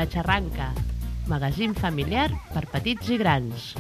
La Xarranca, magazín familiar per petits i grans.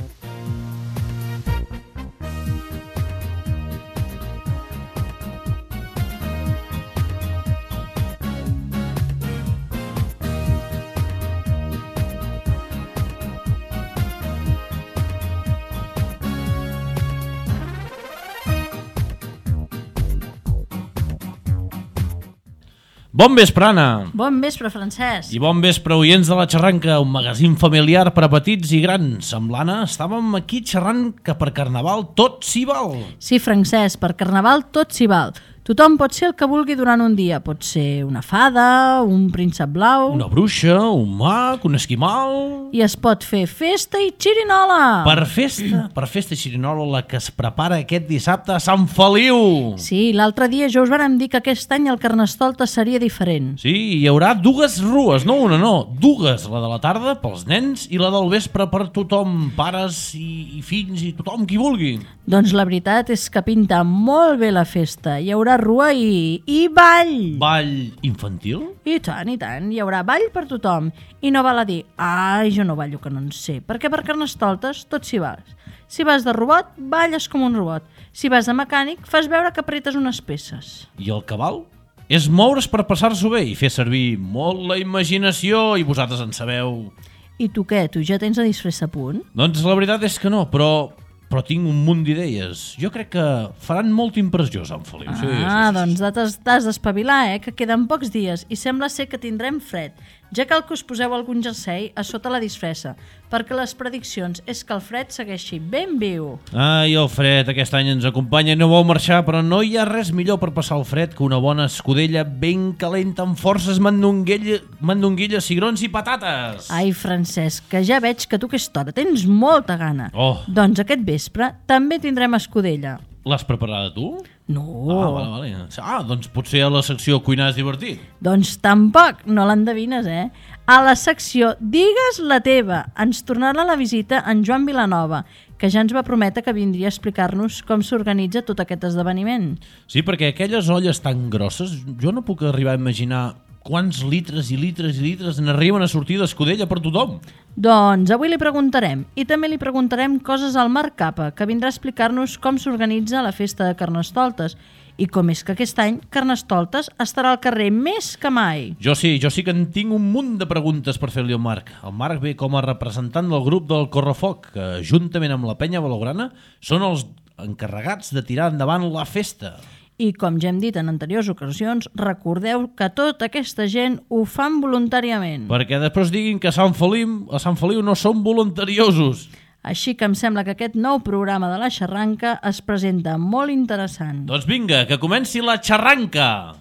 Bon vespre, Anna. Bon vespre, Francesc. I bon vespre, oients de La Xarranca, un magazín familiar per a petits i grans. Amb l'Anna estàvem aquí xerrant que per Carnaval tot s'hi val. Sí, Francesc, per Carnaval tot s'hi val. Tothom pot ser el que vulgui durant un dia. Pot ser una fada, un príncep blau... Una bruixa, un mag, un esquimal... I es pot fer festa i xirinola. Per festa i xirinola, la que es prepara aquest dissabte a Sant Feliu. Sí, l'altre dia ja us vàrem dir que aquest any el Carnestoltes seria diferent. Sí, hi haurà dues rues, no una, no. Dues, la de la tarda pels nens i la del vespre per tothom, pares i fills i tothom qui vulgui. Doncs la veritat és que pinta molt bé la festa. Hi haurà rua i ball. Ball infantil? I tant, hi haurà ball per tothom. I no val a dir, ai, jo no ballo que no en sé, perquè per Carnestoltes tot s'hi val. Si vas de robot, balles com un robot. Si vas de mecànic, fas veure que apretes unes peces. I el cabal? És moure's per passar-s'ho bé i fer servir molt la imaginació, i vosaltres en sabeu. I tu què? Tu ja tens la disfressa a punt? Doncs la veritat és que no, però tinc un munt d'idees. Jo crec que faran molta impressió, Sant Feliu. Sí. Doncs t'has d'espavilar, que queden pocs dies i sembla ser que tindrem fred. Ja cal que us poseu algun jersei a sota la disfressa, perquè les prediccions és que el fred segueixi ben viu. Ai, el fred aquest any ens acompanya i no vol marxar, però no hi ha res millor per passar el fred que una bona escudella ben calenta amb forces mandonguilles, cigrons i patates. Ai, Francesc, que ja veig que tu aquesta hora tens molta gana. Doncs aquest vespre també tindrem escudella. L'has preparada tu? No. Vale. Doncs potser a la secció Cuinar és divertit. Doncs tampoc, no l'endevines, A la secció Digues la teva ens tornarà la visita en Joan Vilanova, que ja ens va prometre que vindria a explicar-nos com s'organitza tot aquest esdeveniment. Sí, perquè aquelles olles tan grosses, jo no puc arribar a imaginar quants litres i litres i litres n'arriben a sortir d'escudella per tothom. Doncs avui li preguntarem, i també li preguntarem coses al Marc Capa, que vindrà a explicar-nos com s'organitza la festa de Carnestoltes i com és que aquest any Carnestoltes estarà al carrer més que mai. Jo sí que en tinc un munt de preguntes per fer-li al Marc. El Marc ve com a representant del grup del Correfoc, que juntament amb la Penya Blaugrana són els encarregats de tirar endavant la festa. I com ja hem dit en anteriors ocasions, recordeu que tota aquesta gent ho fan voluntàriament. Perquè després diguin que a Sant Feliu no són voluntariosos. Així que em sembla que aquest nou programa de La Xarranca es presenta molt interessant. Doncs vinga, que comenci La Xarranca!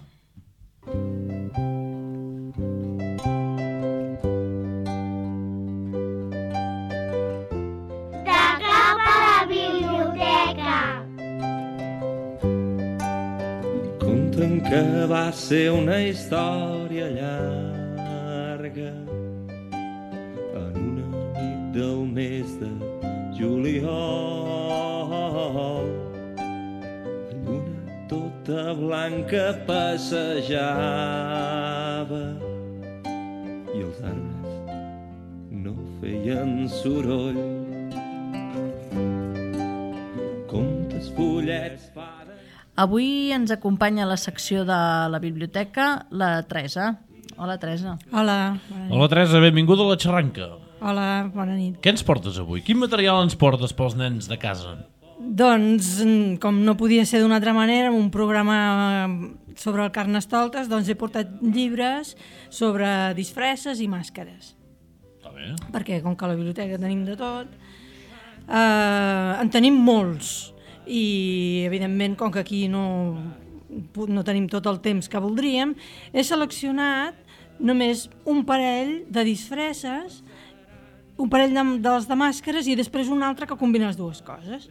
De cap a la biblioteca. Conten que va ser una història llarga en una nit del mes de juliol. La lluna tota blanca passejava i els arbres no feien soroll. Contes, fullets, fades... Avui ens acompanya a la secció de la biblioteca la Teresa. Hola, Teresa. Hola. Hola, Teresa, benvinguda a La Xarranca. Hola, bona nit. Què ens portes avui? Quin material ens portes pels nens de casa? Doncs, com no podia ser d'una altra manera, un programa sobre el Carnestoltes, doncs he portat llibres sobre disfresses i màscares. Està bé. Perquè, com que a la biblioteca tenim de tot, en tenim molts. I, evidentment, com que aquí no tenim tot el temps que voldríem, he seleccionat només un parell de disfresses, un parell de màscares i després un altre que combina les dues coses.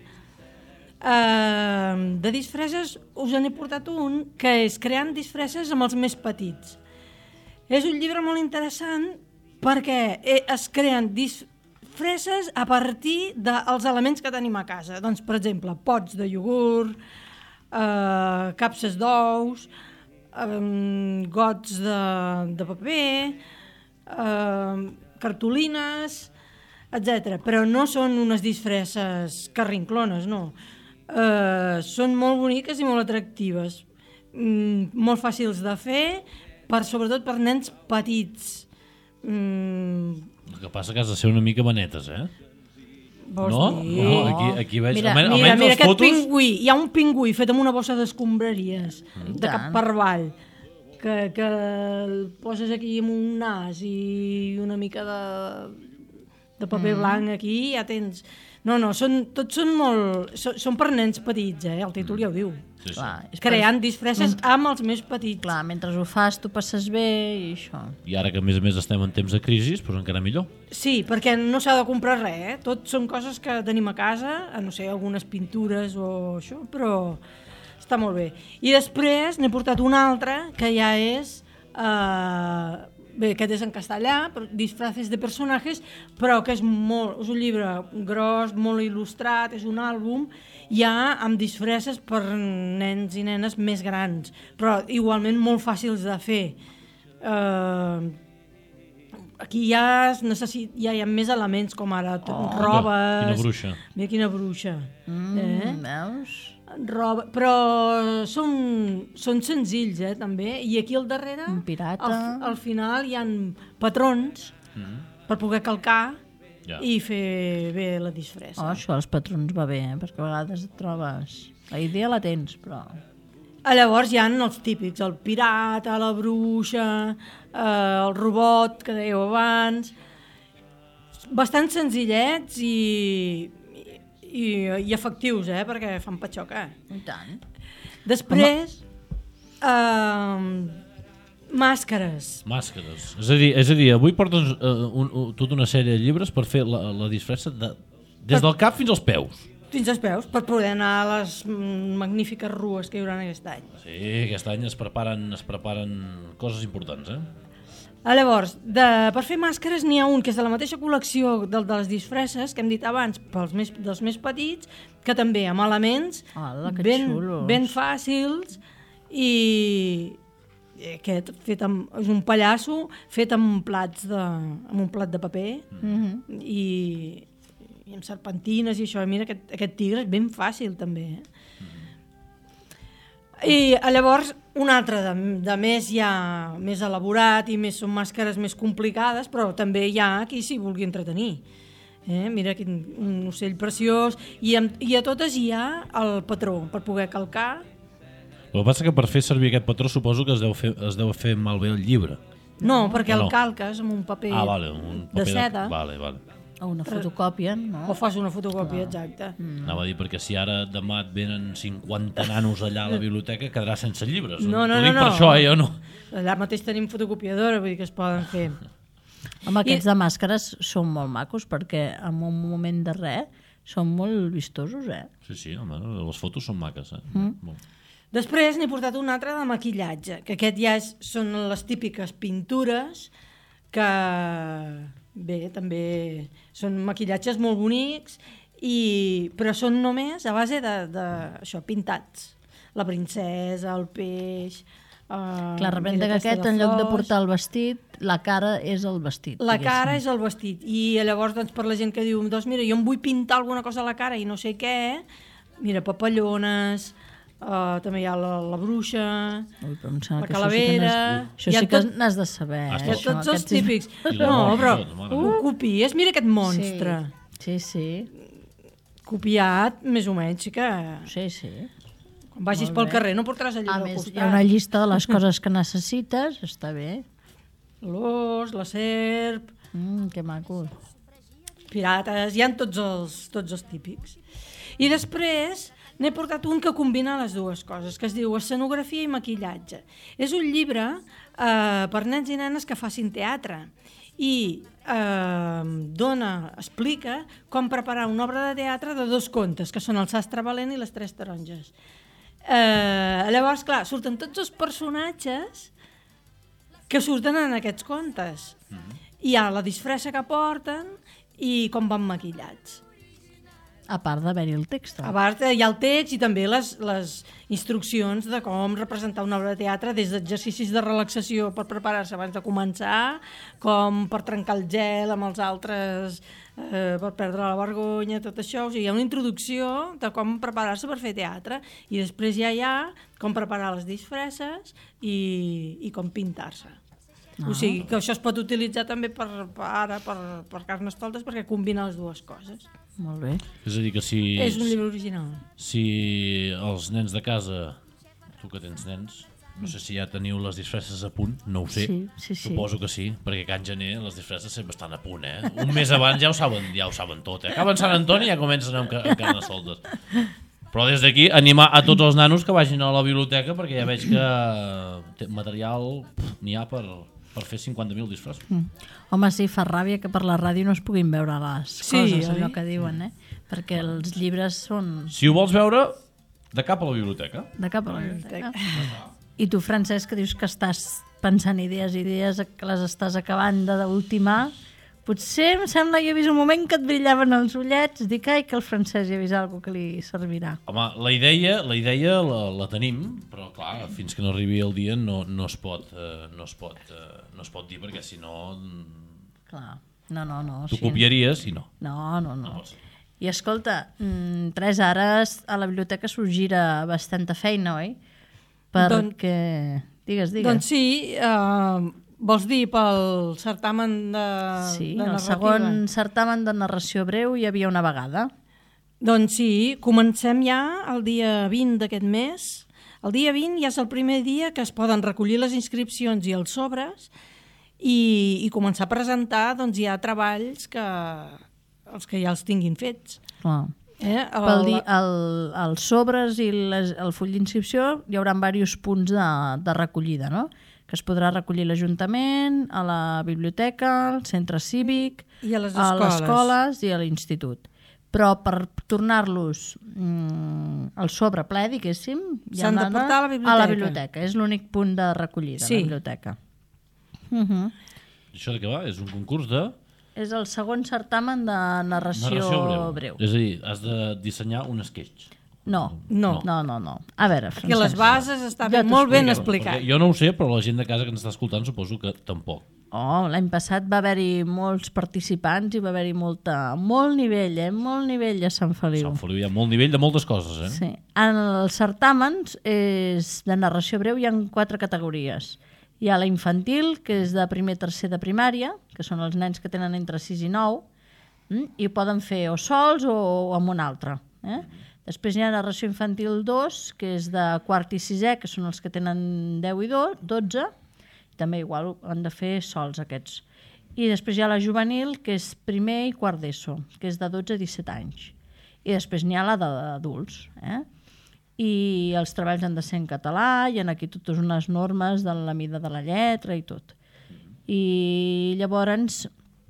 De disfresses us n'he portat un que és Creant disfresses amb els més petits. És un llibre molt interessant perquè es creen disfresses a partir dels elements que tenim a casa. Doncs, per exemple, pots de iogurt, capses d'ous, gots de paper, cartolines, etc. Però no són unes disfresses carrinclones, no. Són molt boniques i molt atractives, molt fàcils de fer, sobretot per nens petits. El que passa que has de ser una mica manetes, eh? Vols No? dir? No, aquí veig... Mira, almenys mira les aquest fotos... pingüí. Hi ha un pingüí fet amb una bossa d'escombraries, de tant. cap per avall, que el poses aquí amb un nas i una mica de paper blanc aquí, ja tens... No, tots són molt... Són per nens petits, el títol ja ho diu. Sí, sí. Clar, és Creant disfresses amb els més petits. Clar, mentre ho fas tu passes bé i això. I ara que a més estem en temps de crisi, doncs encara millor. Sí, perquè no s'ha de comprar res, Tot són coses que tenim a casa, no sé, algunes pintures o això, però està molt bé. I després n'he portat una altra que ja és... Bé, aquest és en castellà, Disfraces de personajes, però que és un llibre gros, molt il·lustrat, és un àlbum, ja amb disfresses per nens i nenes més grans, però igualment molt fàcils de fer. Aquí ja hi ha més elements, com ara robes... Quina bruixa. Mira quina bruixa. Veus? Roba, però són senzills, també, i aquí al darrere, Un pirata. al final hi han patrons per poder calcar i fer bé la disfressa. Això als patrons va bé, perquè a vegades et trobes... La idea la tens, però... Llavors hi ha els típics, el pirata, la bruixa, el robot que dèieu abans, bastant senzillets i efectius, perquè fan patxoca. I tant. Després, màscares. Màscares. És a dir, avui portes tota una sèrie de llibres per fer la disfressa des del cap fins als peus. Fins als peus, per poder anar a les magnífiques rues que hi haurà aquest any. Sí, aquest any es preparen coses importants, Llavors, per fer màscares n'hi ha un que és de la mateixa col·lecció de les disfresses que hem dit abans, dels més petits, que també amb elements ben fàcils, i aquest és un pallasso fet amb un plat de paper i amb serpentines i això. Mira, aquest tigre és ben fàcil també. I llavors un altre de més ja més elaborat i són màscares més complicades, però també hi ha qui s'hi vulgui entretenir. Mira, un ocell preciós, i a totes hi ha el patró per poder calcar. El que passa que per fer servir aquest patró suposo que es deu fer malbé el llibre. No, perquè el calques amb un paper de seda. Vale. O una fotocòpia, no? O fas una fotocòpia, exacte. Anava a dir, perquè si ara demà et venen 50 nanos allà a la biblioteca, quedarà sense llibres. No. T'ho dic per això, jo no. Allà mateix tenim fotocopiadora, vull dir que es poden fer. Home, aquests de màscares són molt macos, perquè en un moment de res són molt vistosos, Sí, home, les fotos són maques, Molt. Després n'he portat un altre de maquillatge, que aquest ja són les típiques pintures que... Bé, també són maquillatges molt bonics, però són només a base d'això, pintats. La princesa, el peix... Clar, representa que aquest, en lloc de portar el vestit, la cara és el vestit. La cara és el vestit. I llavors, per la gent que diu, doncs mira, jo em vull pintar alguna cosa a la cara i no sé què, mira, papallones... també hi ha la bruixa, la calavera... Això sí que n'has de saber. Tots els típics. No, però ho copies. Mira aquest monstre. Sí. Copiat, més o menys, sí que... Sí. Quan vagis pel carrer no portaràs allò al costat. Hi ha una llista de les coses que necessites, està bé. L'os, la serp... Que maco. Pirates, hi ha tots els típics. I després... n'he portat un que combina les dues coses, que es diu Escenografia i maquillatge. És un llibre per nens i nenes que facin teatre i explica com preparar una obra de teatre de 2 contes, que són el Sastre Valent i les 3 taronges. Llavors, clar, surten tots els personatges que surten en aquests contes. Hi ha la disfressa que porten i com van maquillats. A part d'haver-hi el text. A part, hi ha el text i també les instruccions de com representar una obra de teatre, des d'exercicis de relaxació per preparar-se abans de començar, com per trencar el gel amb els altres, per perdre la vergonya, tot això. O sigui, hi ha una introducció de com preparar-se per fer teatre i després ja hi ha com preparar les disfresses i com pintar-se. O sigui, que això es pot utilitzar també per Carnestoltes perquè combina les dues coses. Molt bé. És a dir, que si... És un llibre original. Si els nens de casa, tu que tens nens, no sé si ja teniu les disfresses a punt, no ho sé. Sí. Suposo que sí, perquè Can Gener les disfresses sempre estan a punt, eh? Un mes abans ja ho saben tot, eh? Acaben Sant Antoni i ja comencen amb Carnestoltes. Però des d'aquí animar a tots els nanos que vagin a la biblioteca perquè ja veig que material n'hi ha per fer 50.000 disfressos. Home, sí, fa ràbia que per la ràdio no es puguin veure les coses, allò que diuen, perquè els llibres són... Si ho vols veure, de cap a la biblioteca. De cap a la biblioteca. I tu, Francesc, que dius que estàs pensant idees, que les estàs acabant d'ultimar, potser em sembla que he vist un moment que et brillaven els ullets, dic, ai, que el Francesc hi ha vist alguna que li servirà. Home, la idea la tenim, però clar, fins que no arribi el dia no es pot dir, perquè si no... Clar, no. Tu copiaries i no. No. I escolta, 3 hores a la biblioteca s'ho gira bastanta feina, oi? Perquè... Digues. Doncs sí, vols dir pel certamen de narrativa? Sí, el segon certamen de narració breu hi havia una vegada. Doncs sí, comencem ja el dia 20 d'aquest mes. El dia 20 ja és el primer dia que es poden recollir les inscripcions i els sobres i començar a presentar doncs, ja treballs els que ja els tinguin fets. Clar. Els sobres i el full d'inscripció hi haurà diversos punts de recollida, no? Que es podrà recollir l'Ajuntament, a la biblioteca, al centre cívic, i a les escoles i a l'institut. Però per tornar-los al sobre ple, diguéssim, s'han de portar a la biblioteca. És l'únic punt de recollida, la biblioteca. Això de què va? És un concurs de... És el segon certamen de narració breu. És a dir, has de dissenyar un sketch. No. A veure, Francesc. Que les bases estan molt ben explicades. Jo no ho sé, però la gent de casa que ens està escoltant suposo que tampoc. L'any passat va haver-hi molts participants i va haver-hi molt nivell, molt nivell a Sant Feliu. Sant Feliu hi ha molt nivell de moltes coses, eh? Sí. En els certàmens de narració breu hi ha 4 categories. Hi ha la infantil, que és de primer, tercer de primària, que són els nens que tenen entre 6 i 9, i ho poden fer o sols o amb un altre. Després hi ha narració infantil 2, que és de quart i sisè, que són els que tenen 10 i 12, també igual han de fer sols aquests. I després hi ha la juvenil, que és primer i quart d'ESO, que és de 12 a 17 anys. I després n'hi ha la d'adults, i els treballs han de ser en català, hi ha aquí totes unes normes de la mida de la lletra i tot. I llavors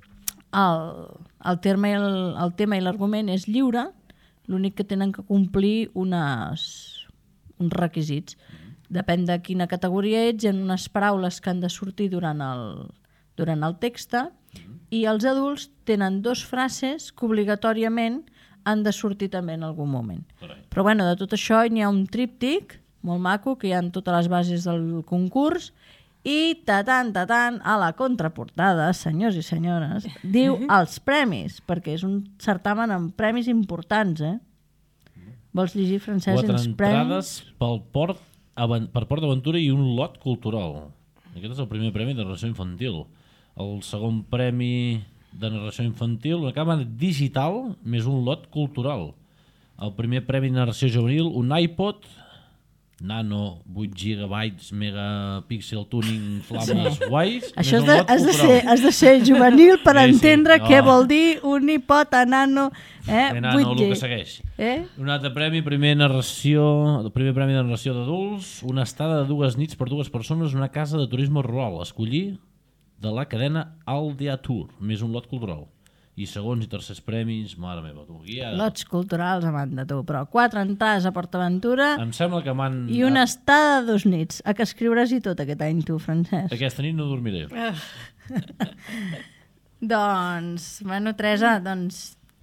el tema i l'argument és lliure, l'únic que tenen que complir uns requisits. Depèn de quina categoria ets, hi ha unes paraules que han de sortir durant el text, i els adults tenen 2 frases que obligatòriament han de sortir també en algun moment. Però bueno, de tot això n'hi ha un tríptic molt maco, que hi ha totes les bases del concurs, i a la contraportada, senyors i senyores, diu els premis, perquè és un certamen amb premis importants, Vols llegir, Francesc, els premis? 4 entrades per Port d'Aventura i un lot cultural. Aquest és el primer premi de narració infantil. El segon premi de narració infantil, una càmera digital més un lot cultural. El primer premi de narració juvenil, un iPod Nano, 8 GB, megapíxel tuning, flames guais. Això has de ser juvenil per entendre què vol dir un iPod a Nano, 8G. El que segueix. Un altre premi, el primer premi de narració d'adults, una estada de 2 nits per 2 persones, una casa de turisme rural, escollir de la cadena Aldea Tour, més un lot cultural. I segons i tercers premis, mare meva, tu. Lots culturals a banda, tu, però 4 entrades a PortAventura em sembla que i una estada de 2 nits. A que escriuràs-hi tot aquest any, tu, Francesc? Aquesta nit no dormiré. Doncs, bueno, Teresa,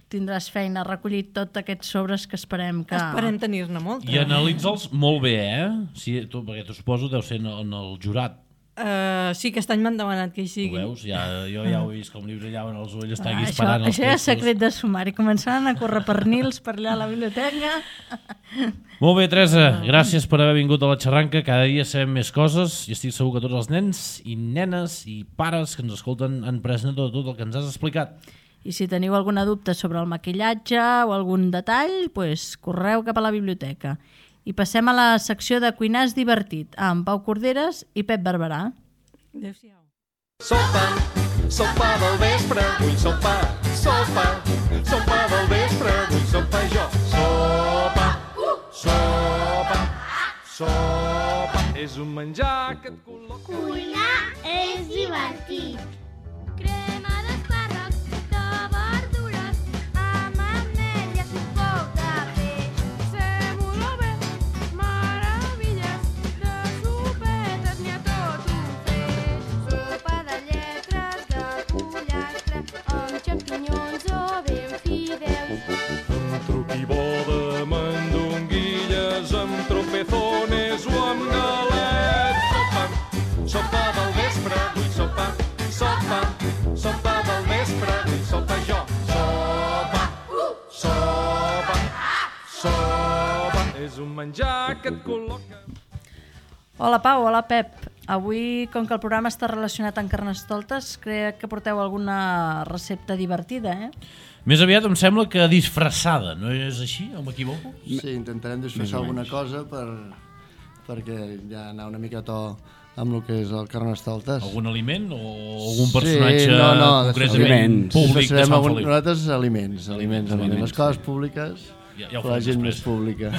tindràs feina a recollir tots aquests sobres que esperem que... Esperem tenir-ne molta. I analitza'ls molt bé, perquè t'ho suposo deu ser en el jurat. Sí, aquest any m'han demanat que hi sigui. Ho veus? Jo ja ho he vist com li brillaven els ulls, està aquí esperant els Això ja és secret de sumari. Començaran a córrer per Nils per allà a la biblioteca. Molt bé, Teresa, gràcies per haver vingut a la xerranca. Cada dia sabem més coses i estic segur que tots els nens i nenes i pares que ens escolten han pres nota de tot el que ens has explicat. I si teniu alguna dubte sobre el maquillatge o algun detall, doncs correu cap a la biblioteca. I passem a la secció de Cuinars Divertit, amb Pau Corderes i Pep Barberà. Adéu-siau. Sopa del vespre, vull sopa, sopa del vespre, vull sopa jo. Sopa, és un menjar que et col·loca. Cuinar és divertit. Crema d'espàrrecs, de verdures, amb ametlles i poc de peix. Sèmola bé, meravelles, de sopetes n'hi ha tot un feix. Sopa de lletres, de pollastre, amb xampinyons o ben fideus. Amb truc i bo de mandonguilles, amb tropezones o amb galets. Sopa del vespre, vull sopa del vespre, vull sopa jo. Sopa, és un menjar que et col·loca. Hola Pau, hola Pep. Avui, com que el programa està relacionat amb Carnestoltes, crec que porteu alguna recepta divertida, Més aviat em sembla que disfressada, no és així? O m'equivoco? Sí, intentarem disfressar alguna cosa perquè ja anar una mica a to amb el que és el Carnestoltes. Algun aliment o algun personatge concretament públic de Sant Feliu? Nosaltres aliments. Les coses públiques ja per la gent més pública.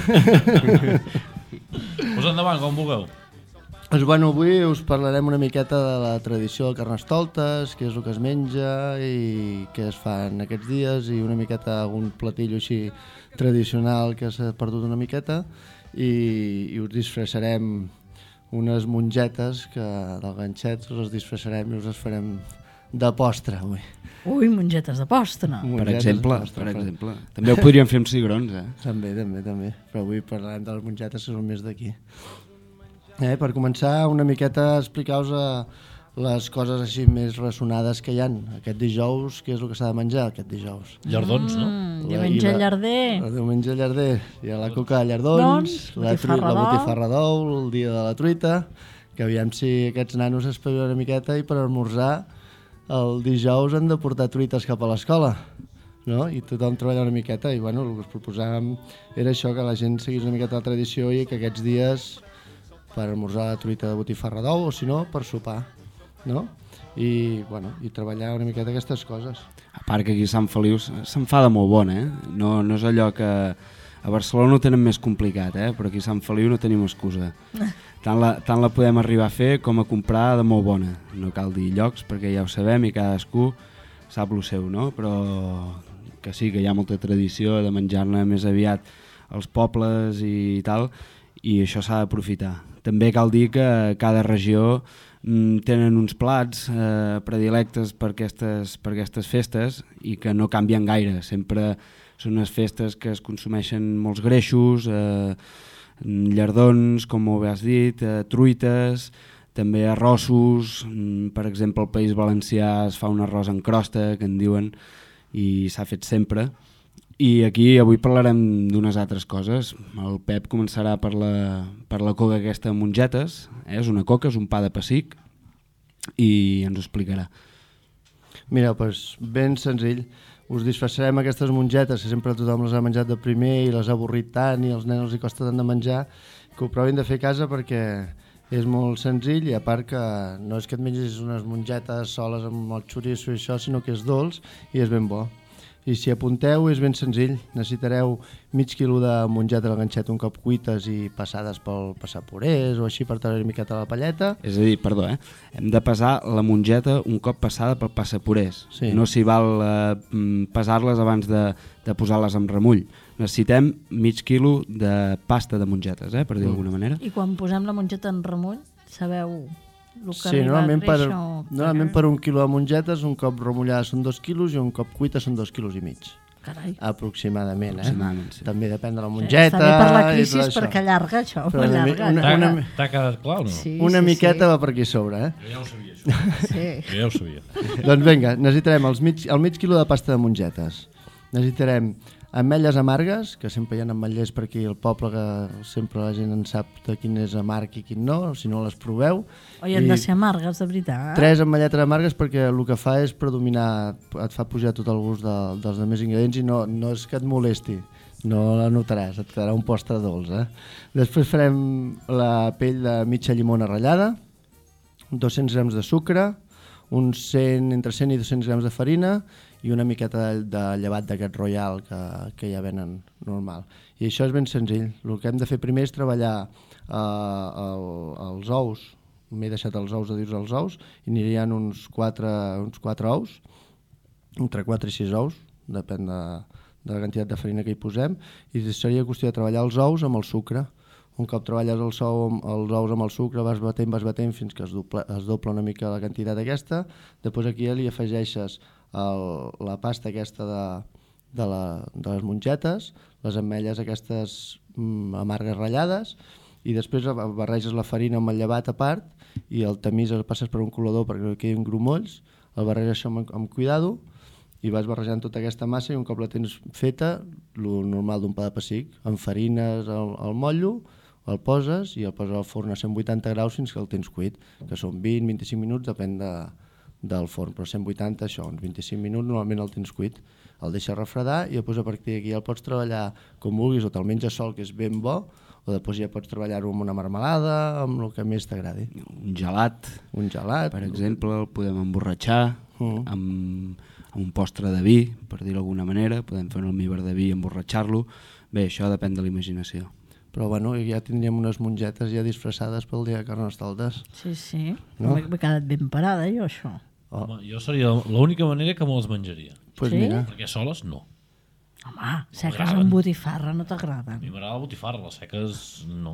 Pues endavant, com vulgueu. Doncs bueno, avui us parlarem una miqueta de la tradició del Carnestoltes, què és el que es menja i què es fa en aquests dies i una miqueta algun platillo així tradicional que s'ha perdut una miqueta i us disfressarem unes mongetes que del ganxet us les disfressarem i us les farem de postre avui. Ui, mongetes de postre. Per exemple. També ho podríem fer amb cigrons, També. Però avui parlarem de les mongetes que són més d'aquí. Per començar, una miqueta explicar-vos les coses així més ressonades que hi ha. Aquest dijous, què és el que s'ha de menjar aquest dijous? Llardons, no? Diumenge llarder. El diumenge llarder. Hi ha la coca de llardons, la botifarra d'ou, el dia de la truita, que aviam si aquests nanos espavilen una miqueta i per esmorzar el dijous han de portar truites cap a l'escola. No? I tothom treballa una miqueta i bueno, el que us proposàvem era això, que la gent seguís una miqueta la tradició i que aquests dies per esmorzar la truita de botifarra d'ou o si no per sopar, no? I treballar una miqueta aquestes coses. A part que aquí a Sant Feliu se'n fa de molt bona, no és allò que a Barcelona ho tenen més complicat, però aquí a Sant Feliu no tenim excusa. Tant la podem arribar a fer com a comprar de molt bona. No cal dir llocs perquè ja ho sabem i cadascú sap el seu, no? Però que sí, que hi ha molta tradició de menjar-ne més aviat als pobles i tal, i això s'ha d'aprofitar. També cal dir que cada regió tenen uns plats predilectes per aquestes festes i que no canvien gaire. Sempre són unes festes que es consumeixen molts greixos, llardons, com bé has dit, truites, també arrossos. Per exemple, al País Valencià es fa un arròs en crosta, que en diuen, i s'ha fet sempre. I aquí avui parlarem d'unes altres coses. El Pep començarà per la coca aquesta amb mongetes. És una coca, és un pa de pessic, i ens ho explicarà. Mira, doncs ben senzill. Us disfressarem aquestes mongetes, que sempre tothom les ha menjat de primer i les ha avorrit tant i als nens els hi costa tant de menjar, que ho provin de fer a casa perquè és molt senzill i a part que no és que et mengis unes mongetes soles amb el xoriço i això, sinó que és dolç i és ben bo. I si apunteu és ben senzill, necessitareu mig quilo de mongetes al ganxet un cop cuites i passades pel passapurés o així per treure una miqueta la palleta. És a dir, perdó, hem de pesar la mongeta un cop passada pel passapurés. Sí. No s'hi val pesar-les abans de posar-les en remull. Necessitem mig quilo de pasta de mongetes, per dir d'alguna manera. I quan posem la mongeta en remull, sabeu el que sí, arriba a normalment per un quilo de mongetes, un cop remullada són 2 quilos i un cop cuita són 2 quilos i mig. Carai. aproximadament. Aproximadament, sí. També depèn de la Està mongeta. bé per la i crisi tot això. perquè allarga això. Però una mi- allarga. una- T'ha quedat clar o no? Sí, Una sí, miqueta sí. va per aquí sobre, eh? Jo ja ho sabia, això. Sí. Jo ja ho sabia. Doncs vinga, necessitarem el mig quilo de pasta de mongetes. Necessitarem ametlles amargues, que sempre hi ha ametllers per aquí al poble, que sempre la gent en sap de quin és amarg i quin no, si no les proveu. Oi, han de ser amargues, de veritat. 3 ametlletes amargues perquè el que fa és predominar, et fa pujar tot el gust dels altres ingredients i no és que et molesti, no la notaràs, et quedarà un postre dolç. Després farem la pell de mitja llimona ratllada, 200 grams de sucre, entre 100 i 200 grams de farina i una miqueta de llevat d'aquest royal que ja venen normal. I això és ben senzill. El que hem de fer primer és treballar els ous. M'he deixat els ous a dir-vos els ous i n'hi uns 4 ous, entre 4 i 6 ous, depèn de la quantitat de farina que hi posem, i seria qüestió de treballar els ous amb el sucre. Un cop treballes els ous amb el sucre, vas batent fins que es dobla una mica la quantitat aquesta. Després aquí ja li afegeixes la pasta aquesta de les mongetes, les ametlles aquestes amargues ratllades, i després barreges la farina amb el llevat a part i el tamís el passes per un colador perquè quedin grumolls, el barreges això amb cuidado i vas barrejant tota aquesta massa i un cop la tens feta, el normal d'un pa de pessic, enfarines el motllo, el poses i el poses al forn a 180 graus fins que el tens cuit, que són 20-25 minuts, depèn del forn, però 180, això, uns 25 minuts normalment el tens cuit. El deixes refredar i després a partir d'aquí el pots treballar com vulguis, o te'l menges sol, que és ben bo, o després ja pots treballar-ho amb una marmelada, amb el que més t'agradi. Un gelat, per exemple, el podem emborratxar amb un postre de vi, per dir-ho d'alguna manera, podem fer un almíbar de vi i emborratxar-lo. Bé, això depèn de la imaginació. Però bueno, ja tindríem unes mongetes ja disfressades pel dia de Carnestoltes. Sí, sí. No? M'he quedat ben parada, jo, això. Home, jo seria l'única manera que me'ls menjaria. Pues Sí? mira. Perquè soles no. Home, seques amb botifarra no A t'agraden. mi m'agrada la botifarra, les seques no.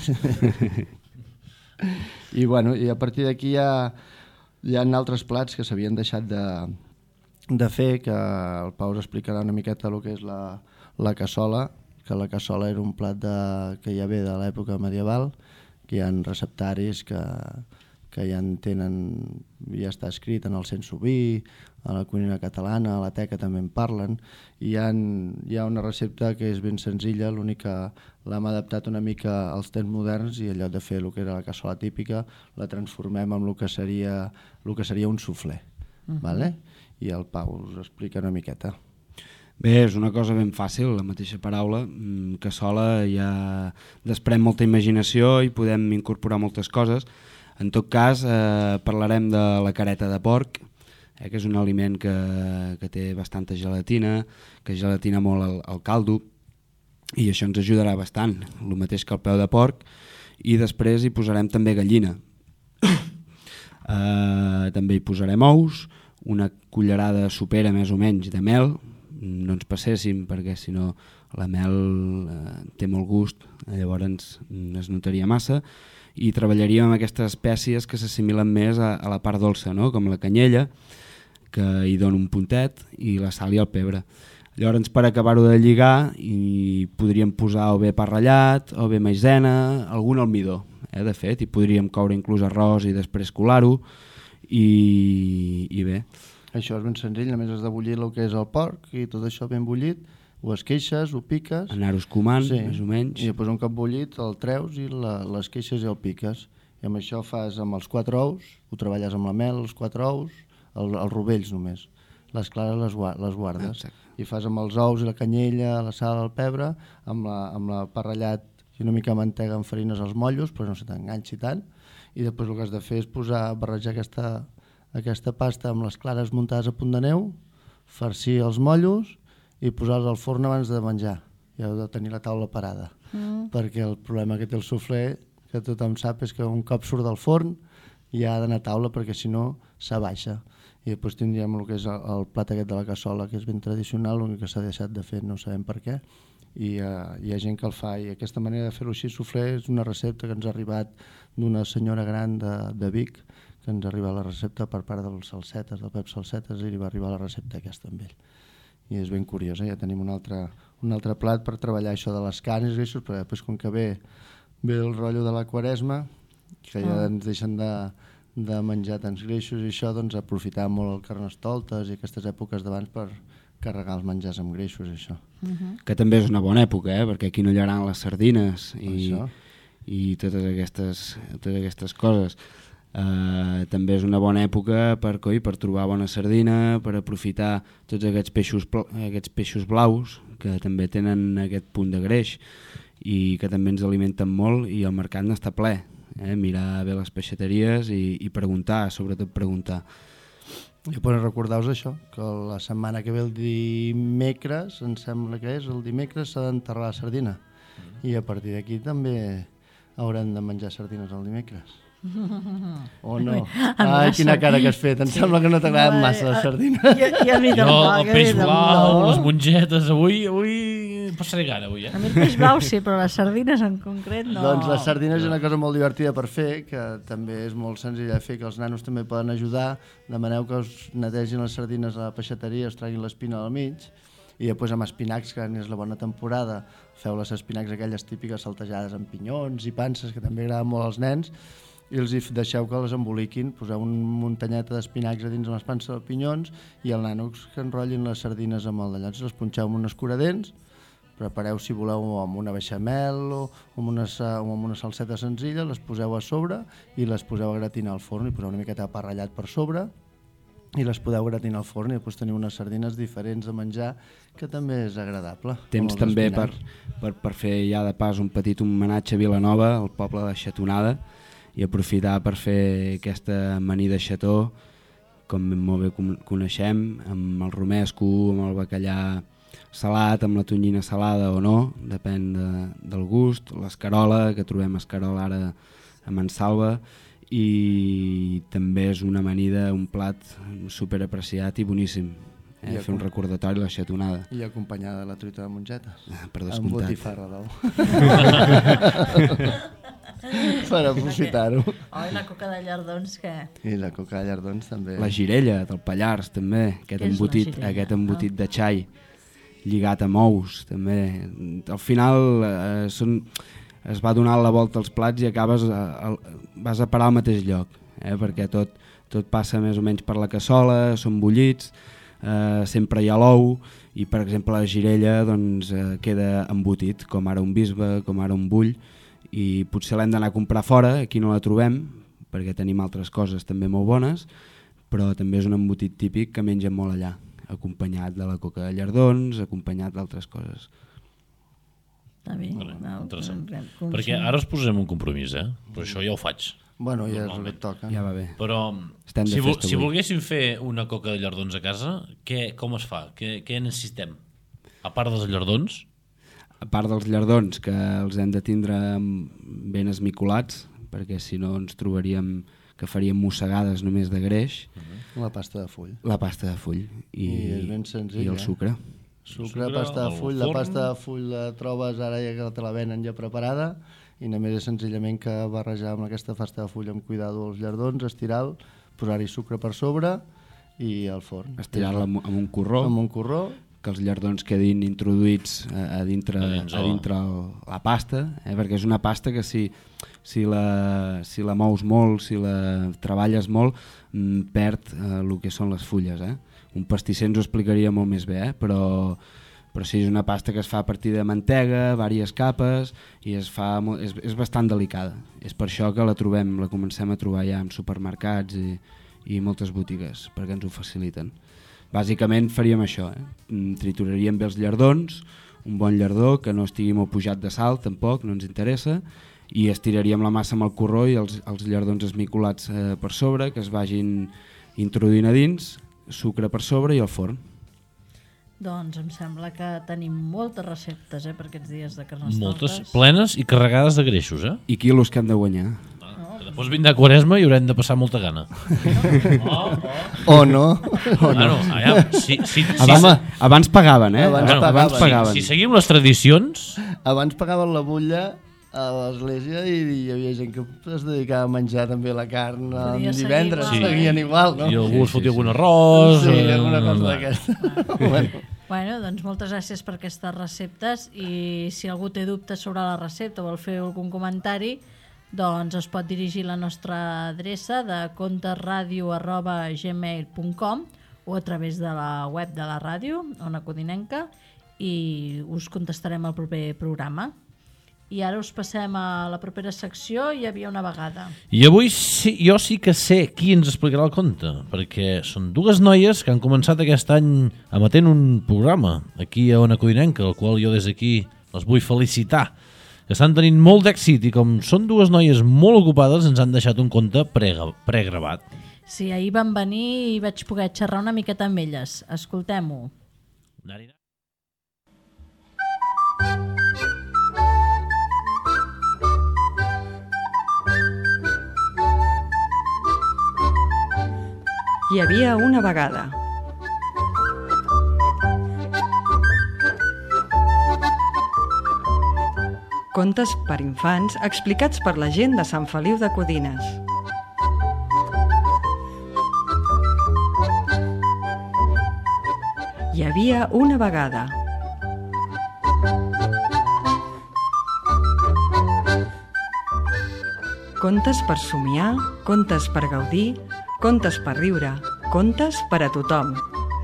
I bueno, i a partir d'aquí hi ha altres plats que s'havien deixat de fer, que el Pau us explicarà una miqueta el que és la cassola, que la cassola era un plat que ja ve de l'època medieval, que hi ha receptaris que ja ja està escrit en el Sensoví, a la cuina catalana, a la teca també en parlen, i hi ha una recepta que és ben senzilla, l'únic que l'hem adaptat una mica als temps moderns i en lloc de fer el que era la cassola típica, la transformem en el que seria un suflé. Vale? I el Pau us explica una miqueta. Bé, és una cosa ben fàcil, la mateixa paraula, cassola ja desprèn molta imaginació i podem incorporar moltes coses. En tot cas, parlarem de la careta de porc, que és un aliment que té bastanta gelatina, que gelatina molt el caldo, i això ens ajudarà bastant, el mateix que el peu de porc, i després hi posarem també gallina. També hi posarem ous, una cullerada sopera més o menys de mel, no ens passéssim perquè si no la mel té molt gust, llavors es notaria massa, i treballaríem amb aquestes espècies que s'assimilen més a la part dolça, no? Com la canyella, que hi dona un puntet, i la sal i el pebre. Llavors, per acabar-ho de lligar, hi podríem posar o bé pa ratllat, o bé maizena, algun almidó, de fet, i podríem coure inclús arròs i després colar-ho, i bé. Això és ben senzill, només has de bullir el que és el porc i tot això ben bullit, ho esqueixes, ho piques... Anar-ho escumant, més o menys. I després un cop bullit el treus i l'esqueixes i el piques. I amb això fas amb els 4 ous, ho treballes amb la mel, els 4 ous, els rovells només. Les clares les guardes. I fas amb els ous i la canyella, la sal, el pebre, amb la pa ratllat i una mica de mantega amb farines als motllos, però no se t'enganxi tant. I després el que has de fer és barrejar aquesta pasta amb les clares muntades a punt de neu, farcir els motllos i posar-los al forn abans de menjar. Ja heu de tenir la taula parada. Perquè el problema que té el suflé, que tothom sap, és que un cop surt del forn ja ha d'anar a taula perquè si no s'abaixa. I després tindríem el que és el plat aquest de la cassola, que és ben tradicional, l'únic que s'ha deixat de fer, no sabem per què. I hi ha gent que el fa, i aquesta manera de fer-ho així, suflé, és una recepta que ens ha arribat d'una senyora gran de Vic, que ens ha arribat la recepta per part dels Salsetes, del Pep Salsetes, i li va arribar la recepta aquesta amb ell. i és ben curiós, ja tenim un altre plat per treballar això de les carns i greixos, però després com que ve el rotllo de la Quaresma, que ja ens deixen de menjar tants greixos i això, doncs aprofitar molt el carnestoltes i aquestes èpoques d'abans per carregar els menjars amb greixos i això. Que també és una bona època, perquè aquí no hi haurà les sardines i totes aquestes coses. També és una bona època per trobar bona sardina, per aprofitar tots aquests peixos blaus que també tenen aquest punt de greix i que també ens alimenten molt, i el mercat n'està ple. Mirar bé les peixateries i preguntar, sobretot preguntar. I pues recordeu-vos això, que la setmana que ve el dimecres, em sembla que és, el dimecres s'ha d'enterrar la sardina. I a partir d'aquí també haurem de menjar sardines el dimecres. O no? Ai, quina cara que has fet. Em sembla que no t'agraden massa les sardines. I a mi tampoc. El peix blau, les mongetes, avui passaré gana avui. A mi el peix blau sí, però les sardines en concret no. Doncs les sardines és una cosa molt divertida per fer, que també és molt senzilla de fer, que els nanos també poden ajudar. Demaneu que us netegin les sardines a la peixateria, us treguin l'espina del mig, i després amb espinacs, que és la bona temporada, feu les espinacs aquelles típiques saltejades amb pinyons i panses, que també agraden molt als nens, i els deixeu que les emboliquin, poseu un muntanyeta d'espinacs a dins de les panses de pinyons i el nano que enrotllin les sardines amb el d'allò, les punxeu amb un escuradents, prepareu si voleu amb una beixamel o amb una salseta senzilla, les poseu a sobre i les poseu a gratinar al forn, i poseu una miqueta de pa ratllat per sobre i les podeu gratinar al forn, i després teniu unes sardines diferents a menjar, que també és agradable. Temps també per fer ja de pas un petit homenatge a Vilanova, al poble de Xatonada, i aprofitar per fer aquesta amanida xató, com molt bé coneixem, amb el romesco, amb el bacallà salat, amb la tonyina salada o no, depèn del gust, l'escarola, que trobem escarola ara a Mansalva, i també és una amanida, un plat superapreciat i boníssim. Fer un recordatori a la xatonada. I acompanyada de la truita de mongetes. Per descomptat. Amb botifarra d'ou. Per aprofitar-ho. Oh, i la coca de llardons, què? I la coca de llardons també. La girella del Pallars també, aquest embotit de xai lligat amb ous també. Al final es va donant la volta als plats i acabes vas a parar al mateix lloc, perquè tot passa més o menys per la cassola, són bullits, sempre hi ha l'ou, i per exemple la girella doncs, queda embotit, com ara un bisbe, com ara un bull, i potser l'hem d'anar a comprar fora, aquí no la trobem, perquè tenim altres coses també molt bones, però també és un embotit típic que mengen molt allà, acompanyat de la coca de llardons, acompanyat d'altres coses. Està bé. Interessant. Perquè ara us posem un compromís, però això ja ho faig. Bueno, ja és el que toca. Ja va bé. Però si volguéssim fer una coca de llardons a casa, com es fa? Què necessitem? A part dels llardons? A part dels llardons, que els hem de tindre ben esmicolats, perquè si no ens trobaríem que faríem mossegades només de greix. La pasta de full. La pasta de full. I és ben senzill. I el sucre. Sucre, pasta de full. La pasta de full la trobes ara ja que te la venen ja preparada, i només és senzillament que barrejar amb aquesta pasta de full amb cuidado els llardons, estirar-lo, posar-hi sucre per sobre i al forn. Estirar-lo amb un corró. Amb un corró. Que els llardons quedin introduïts a dintre la pasta, perquè és una pasta que si la mous molt, si la treballes molt, perd el que són les fulles. Un pastisser ens ho explicaria molt més bé, però sí, és una pasta que es fa a partir de mantega, diverses capes, i és bastant delicada. És per això que la comencem a trobar ja en supermercats i moltes botigues, perquè ens ho faciliten. Bàsicament faríem això, trituraríem bé els llardons, un bon llardó que no estigui molt pujat de sal, tampoc, no ens interessa, i estiraríem la massa amb el corró i els llardons esmicolats per sobre, que es vagin introduint a dins, sucre per sobre i al forn. Doncs em sembla que tenim moltes receptes per aquests dies de carnestoltes. Moltes, plenes i carregades de greixos. I quilos que hem de guanyar. Després vindrà Quaresma i haurem de passar molta gana. O no. Abans pagaven, Abans pagaven. Si seguim les tradicions... Abans pagaven la butlla a l'església i hi havia gent que es dedicava a menjar també la carn divendres. Seguien igual, no? I algú es fotia algun arròs... Sí, alguna cosa d'aquesta. Bueno, doncs moltes gràcies per aquestes receptes i si algú té dubtes sobre la recepta o vol fer algun comentari, doncs es pot dirigir a la nostra adreça de contesradio@gmail.com o a través de la web de la ràdio, Ona Codinenca, i us contestarem al proper programa. I ara us passem a la propera secció, Hi havia una vegada. I avui jo sí que sé qui ens explicarà el conte, perquè són dues noies que han començat aquest any emetent un programa aquí a Ona Codinenca, el qual jo des d'aquí les vull felicitar, que estan tenint molt d'èxit i com són dues noies molt ocupades ens han deixat un conte pregravat. Sí, ahir van venir i vaig poder xerrar una miqueta amb elles. Escoltem-ho. Hi havia una vegada. Contes per infants explicats per la gent de Sant Feliu de Codines. Hi havia una vegada. Contes per somiar, contes per gaudir, contes per riure, contes per a tothom.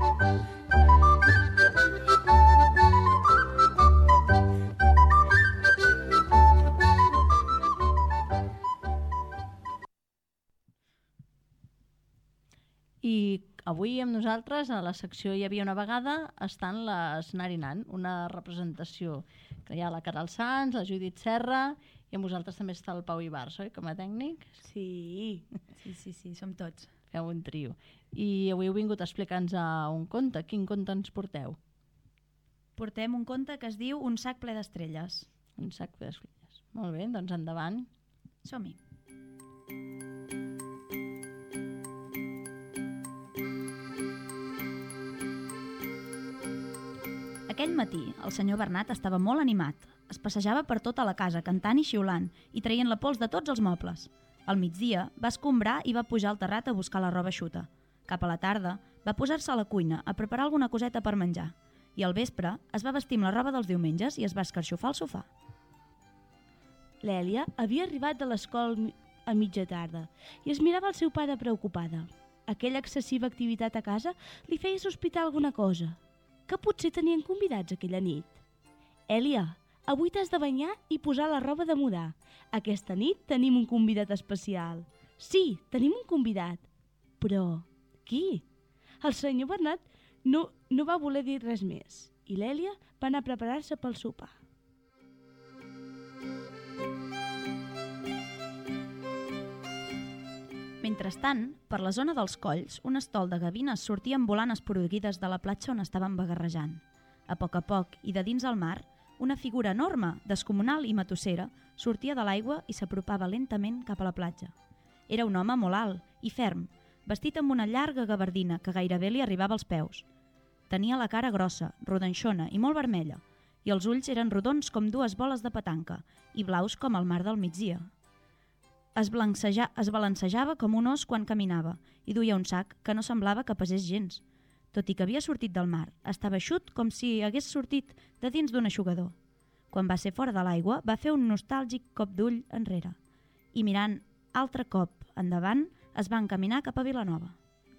I avui amb nosaltres, a la secció Hi havia una vegada, estan les Narinant, una representació que hi ha la Caral Sans, la Judit Serra, i amb vosaltres també està el Pau Ibars, oi, com a tècnic? Sí, som tots. Feu un trio. I avui heu vingut a explicar-nos un conte. Quin conte ens porteu? Portem un conte que es diu Un sac ple d'estrelles. Un sac ple d'estrelles. Molt bé, doncs endavant. Som-hi. Aquell matí, el senyor Bernat estava molt animat. Es passejava per tota la casa, cantant i xiulant, i traient la pols de tots els mobles. Al migdia va escombrar i va pujar al terrat a buscar la roba eixuta. Cap a la tarda va posar-se a la cuina a preparar alguna coseta per menjar. I al vespre es va vestir amb la roba dels diumenges i es va escarxofar al sofà. L'Èlia havia arribat de l'escola a mitja tarda i es mirava el seu pare preocupada. Aquella excessiva activitat a casa li feia sospitar alguna cosa, que potser tenien convidats aquella nit. Èlia, avui t'has de banyar i posar la roba de mudar. Aquesta nit tenim un convidat especial. Sí, tenim un convidat. Però qui? El senyor Bernat no va voler dir res més i l'Èlia va anar a preparar-se pel sopar. Mentrestant, per la zona dels colls, un estol de gavines sortien volant esporuguides de la platja on estaven bagarrejant. A poc, i de dins el mar, una figura enorme, descomunal i matossera, sortia de l'aigua i s'apropava lentament cap a la platja. Era un home molt alt i ferm, vestit amb una llarga gabardina que gairebé li arribava als peus. Tenia la cara grossa, rodanxona i molt vermella, i els ulls eren rodons com dues boles de petanca i blaus com el mar del migdia. Es balancejava com un os quan caminava i duia un sac que no semblava que pesés gens. Tot i que havia sortit del mar, estava eixut com si hagués sortit de dins d'un eixugador. Quan va ser fora de l'aigua, va fer un nostàlgic cop d'ull enrere i mirant altre cop endavant es va encaminar cap a Vilanova.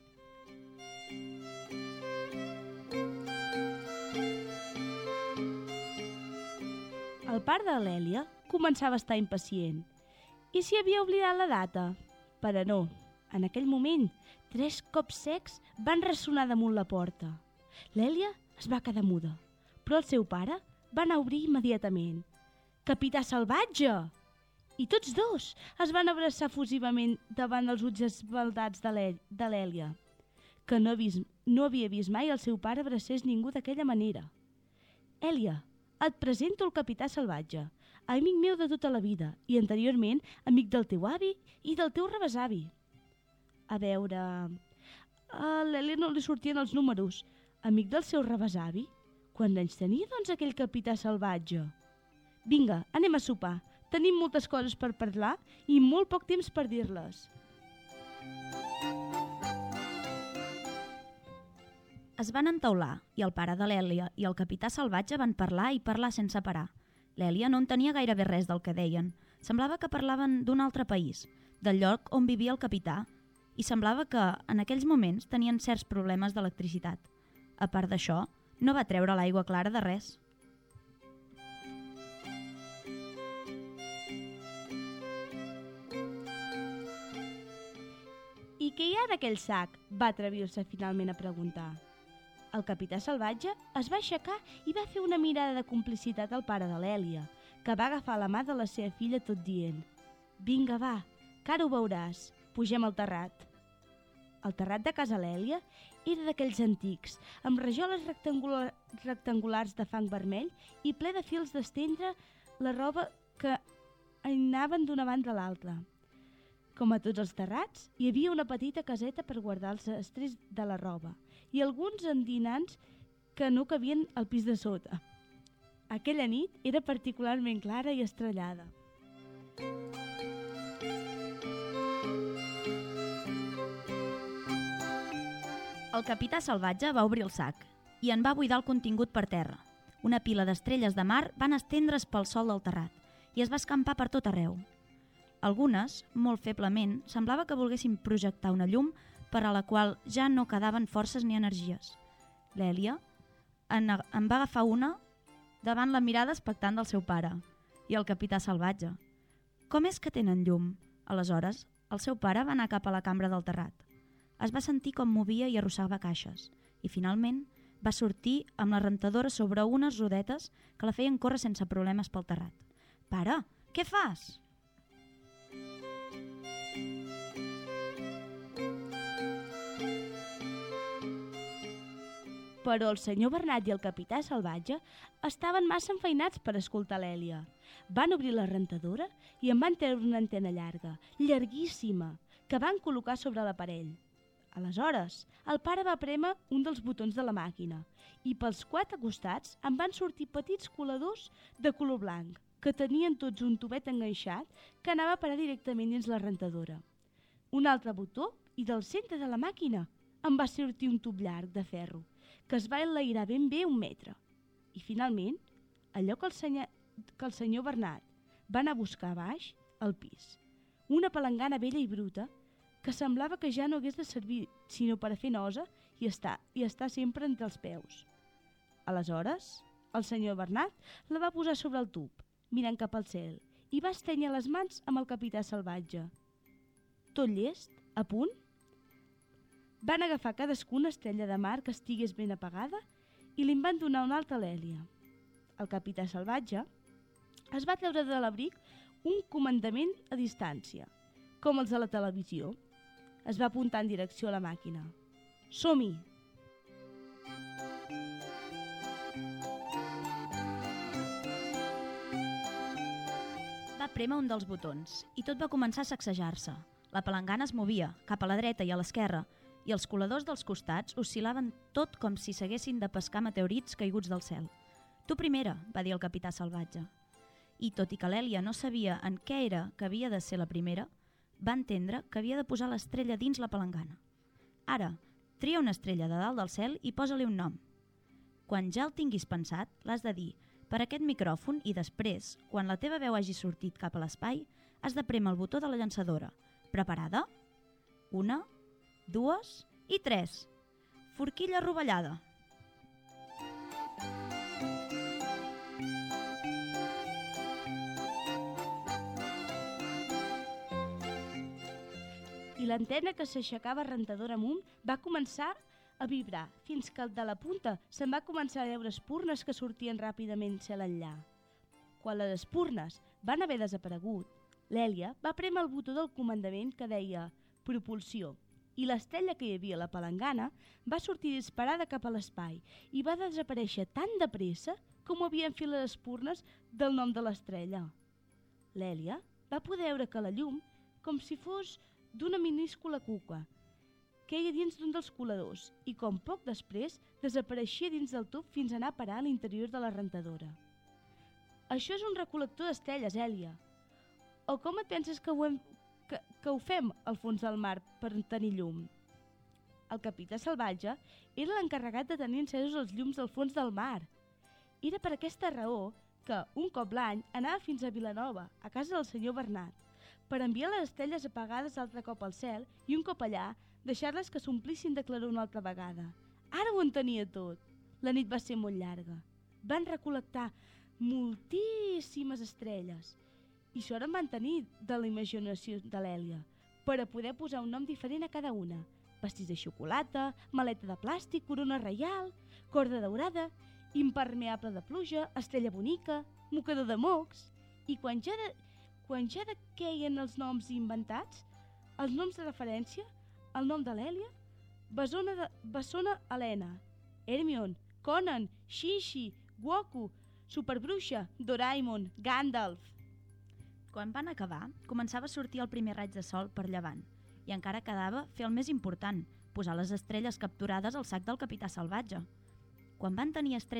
El pare de l'Èlia començava a estar impacient. I si havia oblidat la data? Però no. En aquell moment, 3 cops secs van ressonar damunt la porta. L'Èlia es va quedar muda, però el seu pare va anar a obrir immediatament. «Capità salvatge!» I tots dos es van abraçar fusivament davant dels ulls esbaldats de l'Èlia, que no havia vist mai el seu pare abracés ningú d'aquella manera. «Èlia, et presento el capità salvatge, amic meu de tota la vida i anteriorment amic del teu avi i del teu rebesavi». A veure... A l'Èlia no li sortien els números. Amic del seu rebesavi? Quants anys tenia, doncs, aquell capità salvatge? Vinga, anem a sopar. Tenim moltes coses per parlar i molt poc temps per dir-les. Es van entaular i el pare de l'Èlia i el capità salvatge van parlar i parlar sense parar. L'Èlia no entenia gairebé res del que deien. Semblava que parlaven d'un altre país, del lloc on vivia el capità, i semblava que, en aquells moments, tenien certs problemes d'electricitat. A part d'això, no va treure l'aigua clara de res. I què hi ha en aquell sac? Va atrevir-se finalment a preguntar. El capità salvatge es va aixecar i va fer una mirada de complicitat al pare de l'Èlia, que va agafar la mà de la seva filla tot dient: «Vinga, va, que ara ho veuràs. Pugem al terrat». El terrat de casa l'Èlia era d'aquells antics, amb rajoles rectangulars de fang vermell i ple de fils d'estendre la roba que anaven d'una banda a l'altra. Com a tots els terrats, hi havia una petita caseta per guardar els estris de la roba i alguns endinants que no cabien al pis de sota. Aquella nit era particularment clara i estrellada. El capità salvatge va obrir el sac i en va buidar el contingut per terra. Una pila d'estrelles de mar van estendre's pel sòl del terrat i es va escampar per tot arreu. Algunes, molt feblement, semblava que volguessin projectar una llum per a la qual ja no quedaven forces ni energies. L'Èlia en va agafar una davant la mirada expectant del seu pare i el capità salvatge. «Com és que tenen llum?» Aleshores, el seu pare va anar cap a la cambra del terrat. Es va sentir com movia i arrossegava caixes i, finalment, va sortir amb la rentadora sobre unes rodetes que la feien córrer sense problemes pel terrat. «Pare, què fas?» Però el senyor Bernat i el capità salvatge estaven massa enfeinats per escoltar l'Èlia. Van obrir la rentadora i en van treure una antena llarga, llarguíssima, que van col·locar sobre l'aparell. Aleshores, el pare va prémer un dels botons de la màquina i pels 4 costats en van sortir petits coladors de color blanc que tenien tots un tubet enganxat que anava a parar directament dins la rentadora. Un altre botó i del centre de la màquina en va sortir un tub llarg de ferro que es va enlairar ben bé 1 metre. I finalment, allò que el senyor Bernat va anar a buscar a baix, al pis, una palangana vella i bruta que semblava que ja no hagués de servir sinó per a fer nosa i estar sempre entre els peus. Aleshores, el senyor Bernat la va posar sobre el tub, mirant cap al cel, i va estènyer les mans amb el capità salvatge. Tot llest, a punt, van agafar cadascú una estrella de mar que estigués ben apagada i li van donar una altra a l'Èlia. El capità salvatge es va treure de l'abric un comandament a distància, com els de la televisió. Es va apuntar en direcció a la màquina. Som-hi! Va prémer un dels botons i tot va començar a sacsejar-se. La palangana es movia cap a la dreta i a l'esquerra i els coladors dels costats oscil·laven tot com si s'haguessin de pescar meteorits caiguts del cel. «Tu primera», va dir el capità salvatge. I tot i que l'Èlia no sabia en què era que havia de ser la primera, va entendre que havia de posar l'estrella dins la palangana. «Ara, tria una estrella de dalt del cel i posa-li un nom. Quan ja el tinguis pensat, l'has de dir per aquest micròfon i després, quan la teva veu hagi sortit cap a l'espai, has de prémer el botó de la llançadora. Preparada? 1, 2 i 3. Forquilla rovellada». I l'antena que s'aixecava rentadora amunt va començar a vibrar, fins que de la punta se'n va començar a veure espurnes que sortien ràpidament cel enllà. Quan les espurnes van haver desaparegut, l'Èlia va prémer el botó del comandament que deia propulsió i l'estrella que hi havia a la palangana va sortir disparada cap a l'espai i va desaparèixer tan de pressa com havien fet les espurnes del nom de l'estrella. L'Èlia va poder veure que la llum, com si fos d'una minúscula cuca, queia dins d'un dels coladors i com poc després desapareixia dins del tub fins a anar a parar a l'interior de la rentadora. «Això és un recol·lector d'estrelles, Èlia. O com et penses que ho fem al fons del mar per tenir llum?» el capità salvatge, era l'encarregat de tenir encesos els llums al fons del mar. Era per aquesta raó que, un cop l'any, anava fins a Vilanova, a casa del senyor Bernat, per enviar les estrelles apagades altre cop al cel i un cop allà, deixar-les que s'omplissin de claror una altra vegada. Ara ho entenia tot. La nit va ser molt llarga. Van recol·lectar moltíssimes estrelles i sort en van tenir de la imaginació de l'Èlia per a poder posar un nom diferent a cada una. Pastís de xocolata, maleta de plàstic, corona reial, corda daurada, impermeable de pluja, estrella bonica, mocador de mocs. I quan ja queien els noms inventats, els noms de referència, el nom de l'Èlia, Bessona Helena, Hermione, Conan, Shishi, Goku, Superbruixa, Doraemon, Gandalf. Quan van acabar, començava a sortir el primer raig de sol per llevant i encara quedava fer el més important, posar les estrelles capturades al sac del capità salvatge. Quan van tenir el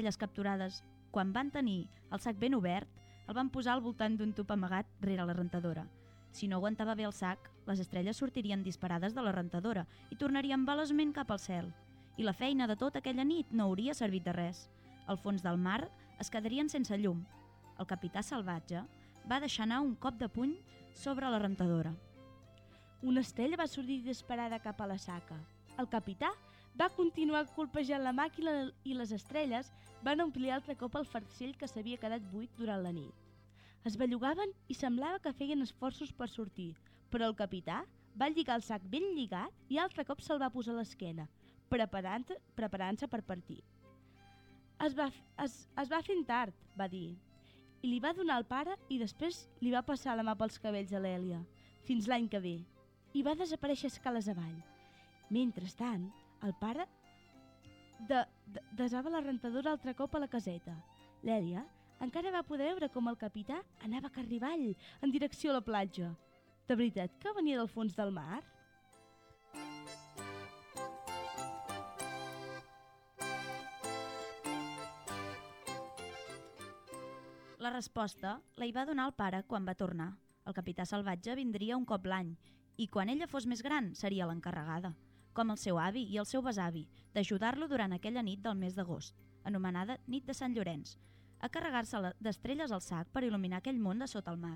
sac ben obert, el van posar al voltant d'un tub amagat rere la rentadora. Si no aguantava bé el sac, les estrelles sortirien disparades de la rentadora i tornarien veloçment cap al cel. I la feina de tota aquella nit no hauria servit de res. Al fons del mar es quedarien sense llum. El capità salvatge va deixar anar un cop de puny sobre la rentadora. Una estrella va sortir disparada cap a la saca. El capità va continuar colpejant la màquina i les estrelles van omplir altre cop el farcell que s'havia quedat buit durant la nit. Es bellugaven i semblava que feien esforços per sortir, però el capità va lligar el sac ben lligat i altre cop se'l va posar a l'esquena, preparant-se per partir. Es va fent tard, va dir, i li va donar al pare i després li va passar la mà pels cabells a l'Èlia, fins l'any que ve, i va desaparèixer escales avall. Mentrestant, el pare desava la rentadora altre cop a la caseta. L'Èlia encara va poder veure com el capità anava carrivall en direcció a la platja. De veritat que venia del fons del mar? La resposta la hi va donar el pare quan va tornar. El capità salvatge vindria un cop l'any i quan ella fos més gran seria l'encarregada, com el seu avi i el seu besavi, d'ajudar-lo durant aquella nit del mes d'agost, anomenada Nit de Sant Llorenç, a carregar-se d'estrelles al sac per il·luminar aquell món de sota el mar.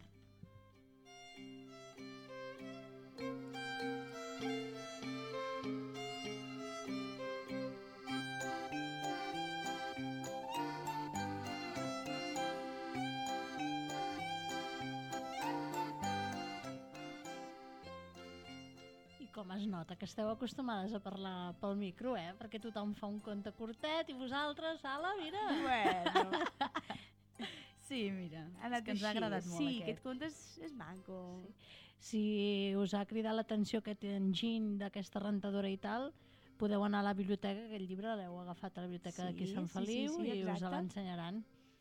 Com es nota que esteu acostumades a parlar pel micro, perquè tothom fa un conte curtet i vosaltres, ala, mira. Bueno. Sí, mira, és que ens ha agradat molt sí, aquest. Aquest conte és maco. Sí. Si us ha cridat l'atenció aquest enginy d'aquesta rentadora i tal, podeu anar a la biblioteca, aquest llibre l'heu agafat a la biblioteca d'aquí Sant Feliu i us l'ensenyaran.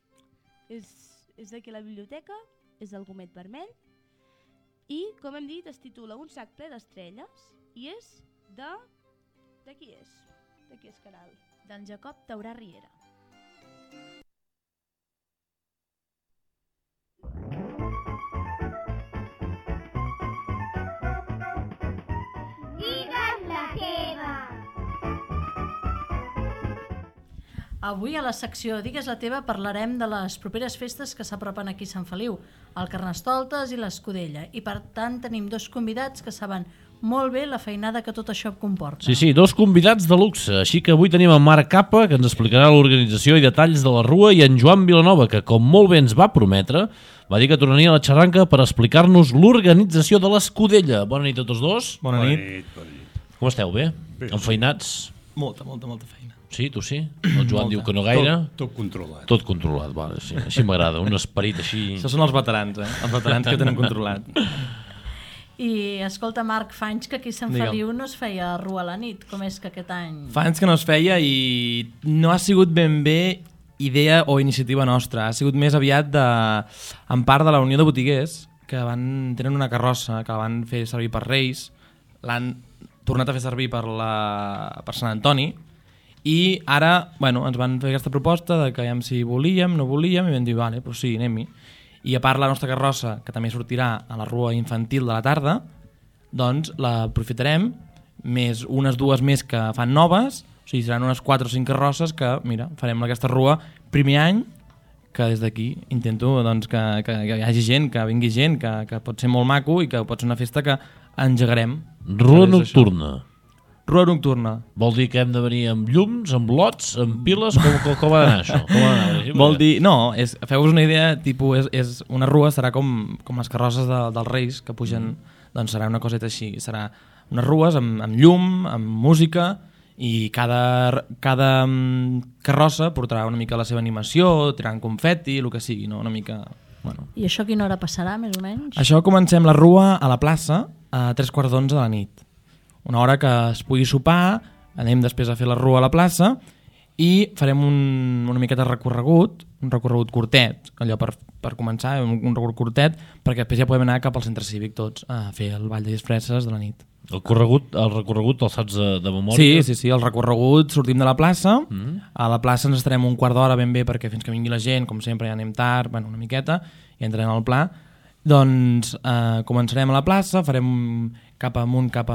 És d'aquí la biblioteca, és del Gomet Vermell, i, com hem dit, es titula Un sac ple d'estrelles i és de... De qui és? De qui és, Caral? D'en Jacob Taurà Riera. Digues la teva. Avui a la secció Digues la teva parlarem de les properes festes que s'apropen aquí a Sant Feliu, el Carnestoltes i l'Escudella, i per tant tenim dos convidats que saben molt bé la feinada que tot això comporta. Sí, dos convidats de luxe, així que avui tenim en Marc Capa, que ens explicarà l'organització i detalls de la Rua, i en Joan Vilanova, que com molt bé ens va prometre, va dir que tornaria a la xarranca per explicar-nos l'organització de l'Escudella. Bona nit a tots dos. Bona nit. Com esteu, bé? Enfeinats? Molta feina. Sí, tu sí? El Joan diu que no gaire. Tot controlat. Tot controlat, vale, sí. Així m'agrada, un esperit així... Això són els veterans, Els veterans que tenen controlat. I escolta, Marc, fa anys que aquí a Sant Feliu no es feia Rua a la nit. Com és que aquest any... Fa anys que no es feia i no ha sigut ben bé idea o iniciativa nostra. Ha sigut més aviat en part de la Unió de Botiguers, que tenen una carrossa que la van fer servir per Reis, l'han tornat a fer servir per Sant Antoni, i ara ens van fer aquesta proposta de que si volíem, no volíem, i vam dir, vale, però sí, anem-hi. I a part la nostra carrossa, que també sortirà a la Rua Infantil de la tarda, doncs l'aprofitarem, més unes 2 més que fan noves, o sigui, seran unes 4 o 5 carrosses que, mira, farem aquesta rua primer any, que des d'aquí intento doncs, que hi hagi gent, que vingui gent, que pot ser molt maco i que pot ser una festa que engegarem. Rua nocturna. Rua nocturna. Vol dir que hem de venir amb llums, amb lots, amb piles, com ha d'anar això? Vol dir, no, feu-vos una idea, tipus, és una rua serà com les carrosses dels Reis que pugen, doncs serà una coseta així, serà unes rues amb llum, amb música, i cada carrossa portarà una mica la seva animació, tirant confeti, el que sigui, no? Una mica... Bueno. I això a quina hora passarà, més o menys? Això comencem la rua a la plaça a 3:15 de la nit. Una hora que es pugui sopar, anem després a fer la rua a la plaça i farem una miqueta de recorregut, un recorregut curtet, allò per començar, un recorregut curtet, perquè després ja podem anar cap al centre cívic tots a fer el ball de disfresses de la nit. El recorregut el saps de memòria? Sí, el recorregut, sortim de la plaça, a la plaça ens estarem un quart d'hora ben bé perquè fins que vingui la gent, com sempre ja anem tard, bueno, una miqueta, i entrem al pla. Doncs començarem a la plaça, farem cap amunt, cap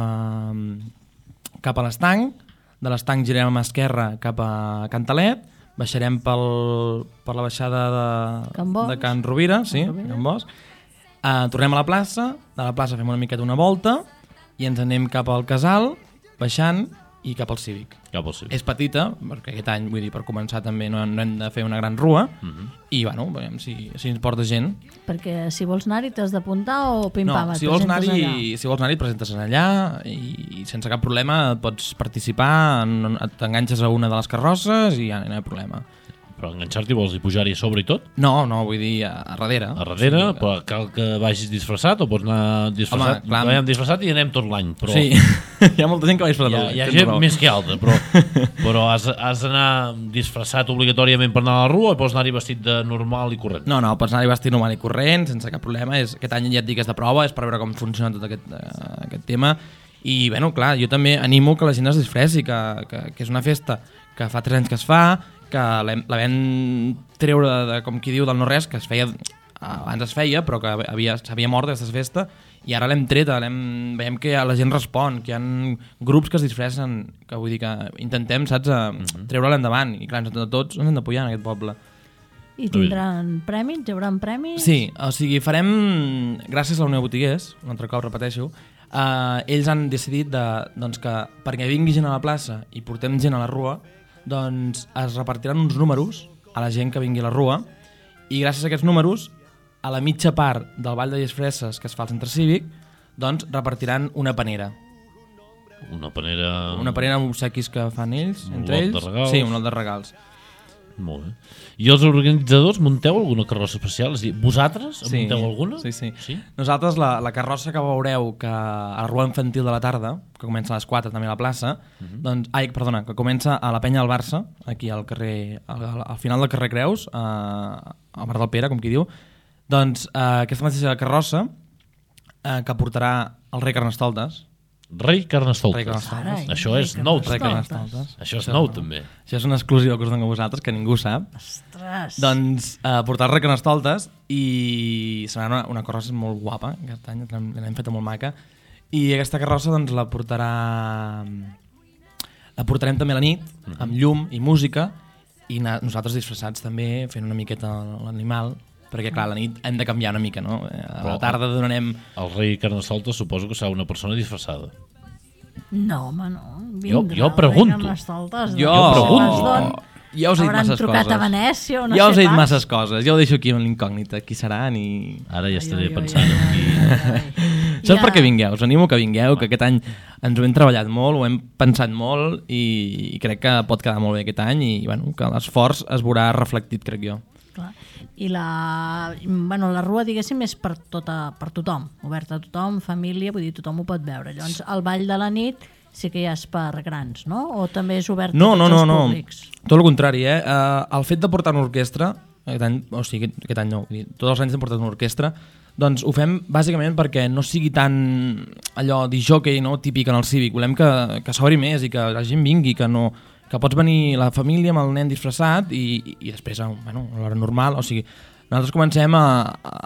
a l'estanc, de l'estanc girem a mà esquerra cap a Cantalet, baixarem per la baixada de Can Rovira, sí, Can Bosch. Tornem a la plaça, de la plaça fem una miqueta una volta i ens anem cap al casal, baixant i cap al cívic. És petita, perquè aquest any, vull dir, per començar també no hem de fer una gran rua, i bueno, veiem si ens porta gent. Perquè si vols anar-hi t'has d'apuntar o pim-pam, si vols anar-hi et presentes allà i sense cap problema pots participar, t'enganxes a una de les carrosses i ja no hi ha problema. Però enganxar-t'hi vols dir pujar-hi a sobre i tot? No, vull dir a darrere. A darrere? Sí, però cal que vagis disfressat o pots anar disfressat? Home, anem disfressat i anem tot l'any. Però... Sí, hi ha molta gent que va disfressat tot l'any. Hi ha gent més que altra, però has d'anar disfressat obligatòriament per anar a la rua o pots anar-hi vestit de normal i corrent? No, pots anar-hi vestit normal i corrent, sense cap problema. Aquest any ja et dic que és de prova, és per veure com funciona tot aquest tema. I, bueno, clar, jo també animo que la gent es disfressi, que és una festa que fa 3 anys que es fa, que la vam treure, com qui diu, del no-res, que abans es feia, però que s'havia mort d'aquesta festa, i ara l'hem treta, veiem que la gent respon, que hi ha grups que es disfressen, que vull dir que intentem, saps, treure-la endavant, i clar, tots ens hem d'apoyar en aquest poble. I tindran premis? Hi haurà premis? Sí, o sigui, farem, gràcies a la Unió Botiguers, un altre cop repeteixo, ells han decidit que perquè vingui gent a la plaça i portem gent a la rua, doncs es repartiran uns números a la gent que vingui a la rua i gràcies a aquests números, a la mitja part del ball de disfresses que es fa al centre cívic, doncs repartiran una panera. Una panera amb obsequis que fan ells, entre ells. Un lot de regals. Sí, un lot de regals. Molt bé. I els organitzadors munteu alguna carrossa especial? És a dir, vosaltres munteu alguna? Sí. Nosaltres la carrossa que veureu que a la rua infantil de la tarda, que comença a les 4 també a la plaça, que comença a la Penya del Barça, aquí al carrer, al final del carrer Creus, al bar del Pere, com qui diu, doncs aquesta mateixa carrossa que portarà el rei Carnestoltes. Rei Carnestoltes. Això és nou. Això és nou també. Això és una exclusiva que us dono a vosaltres, que ningú sap. Ostres! Doncs portar el rei Carnestoltes i serà una carrossa molt guapa, aquest any l'hem feta molt maca, i aquesta carrossa doncs la portarem també a la nit, amb llum i música, i nosaltres disfressats també, fent una miqueta l'animal, perquè clar, a la nit hem de canviar una mica, no? A la tarda donarem... El rei Carnestoltes suposo que serà una persona disfressada. No, home, no. Jo pregunto. Ja us he dit masses coses. Hauran trucat a Venècia o no sé pas. Ja us he dit masses coses. Ja ho deixo aquí amb l'incògnita. Qui serà ni... Ara ja estaré pensant aquí. Saps per què vingueu? Us animo que vingueu, que aquest any ens ho hem treballat molt, ho hem pensat molt i crec que pot quedar molt bé aquest any i bueno, que l'esforç es veurà reflectit, crec jo. Clar. I la rua, diguéssim, és per tothom, oberta a tothom, família, vull dir, tothom ho pot veure. Llavors, el ball de la nit sí que ja és per grans, no? O també és obert a tots els públics? Tot el contrari, el fet de portar una orquestra, aquest any no, tots els anys hem portat una orquestra, doncs ho fem bàsicament perquè no sigui tan allò disjockey, no, típic en el cívic. Volem que s'obri més i que la gent vingui, que pots venir la família amb el nen disfressat i després, a l'hora normal, o sigui, nosaltres comencem a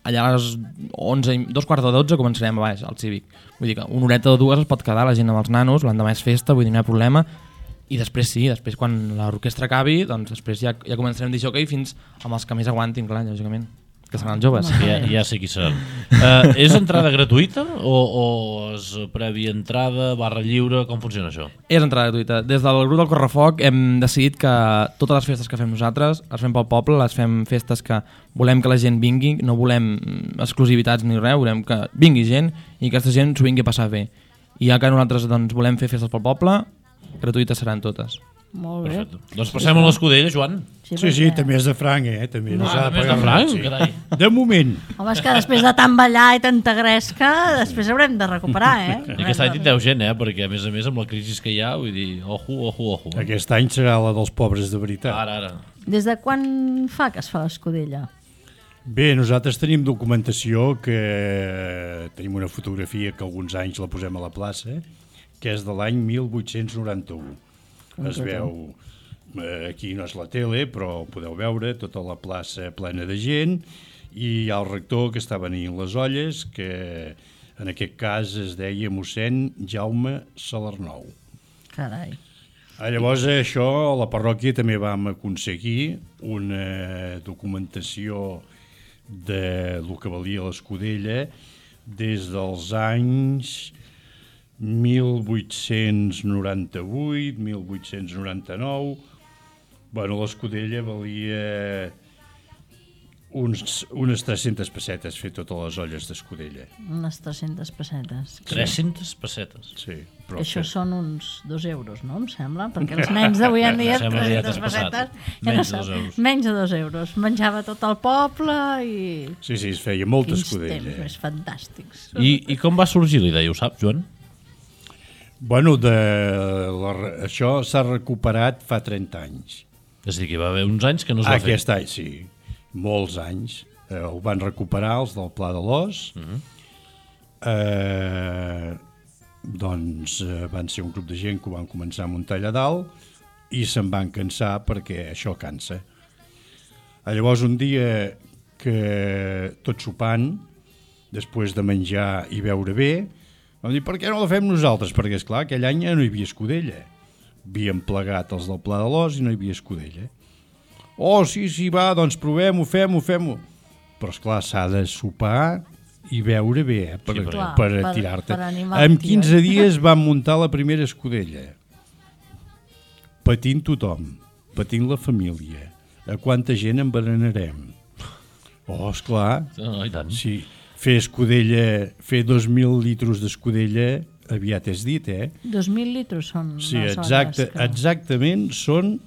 allà a les 11:45 començarem a baix, al Cívic. Vull dir que una horeta o dues es pot quedar la gent amb els nanos, l'endemà és festa, vull dir, no hi ha problema. I després sí, després quan l'orquestra acabi, doncs després ja començarem de jockey fins amb els que més aguantin, clar, lògicament, que seran joves. Ja sé qui seran. És entrada gratuïta o és prèvia entrada, barra lliure, com funciona això? És entrada gratuïta. Des del grup del Correfoc hem decidit que totes les festes que fem nosaltres les fem pel poble, les fem festes que volem que la gent vingui, no volem exclusivitats ni res, volem que vingui gent i que aquesta gent s'ho vingui a passar bé. I ja que nosaltres doncs, volem fer festes pel poble, gratuïtes seran totes. Molt bé. Perfecte. Doncs passem a l'Escudella, Joan. Sí, també és de franc, també no s'ha de més pagar de franc, res, carai. De moment. Home, és que després de tant ballar i tanta gresca, després haurem de recuperar, I aquest any tindreu gent, perquè a més amb la crisi que hi ha, vull dir, ojo. Aquest any serà la dels pobres de veritat. Ara. Des de quan fa que es fa l'Escudella? Bé, nosaltres tenim documentació que tenim una fotografia que alguns anys la posem a la plaça, que és de l'any 1891. Es veu, aquí no és la tele, però podeu veure tota la plaça plena de gent i hi ha el rector que està venint les olles, que en aquest cas es deia mossèn Jaume Salarnou. Carai. Llavors això, a la parròquia també vam aconseguir una documentació de lo que valia l'Escudella des dels anys 1898, 1899. Bueno, l'Escudella valia unes 300 pessetes fer totes les olles d'Escudella. Unes 300 pessetes. 300 pessetes? Sí. Però això són uns 2 euros, no? Em sembla, perquè els nens d'avui en dia 300 pessetes menys de 2 euros. Menjava tot el poble i... Sí, es feia molta Escudella. Quins temps més fantàstics. I com va sorgir la idea, ho saps, Joan? Bueno, això s'ha recuperat fa 30 anys. És a dir, que hi va haver uns anys que no es va fer. Aquest any, sí. Molts anys. Ho van recuperar els del Pla de l'Os. Doncs van ser un grup de gent que ho van començar a muntar allà dalt i se'n van cansar perquè això cansa. Llavors un dia que tot sopant, després de menjar i beure bé, vam dir, per què no la fem nosaltres? Perquè, esclar, aquell any ja no hi havia Escudella. Havíem plegat els del Pla de l'Os i no hi havia Escudella. Oh, sí, va, doncs provem-ho, fem-ho. Però, esclar, s'ha de sopar i beure bé, per tirar-te. En 15 dies vam muntar la primera Escudella. Patint tothom, patint la família. A quanta gent envenenarem? Oh, esclar. No, i tant. Sí. Fer Escudella, fer 2.000 litres d'Escudella, aviat és dit, 2.000 litres són sí, les hores. Exactament són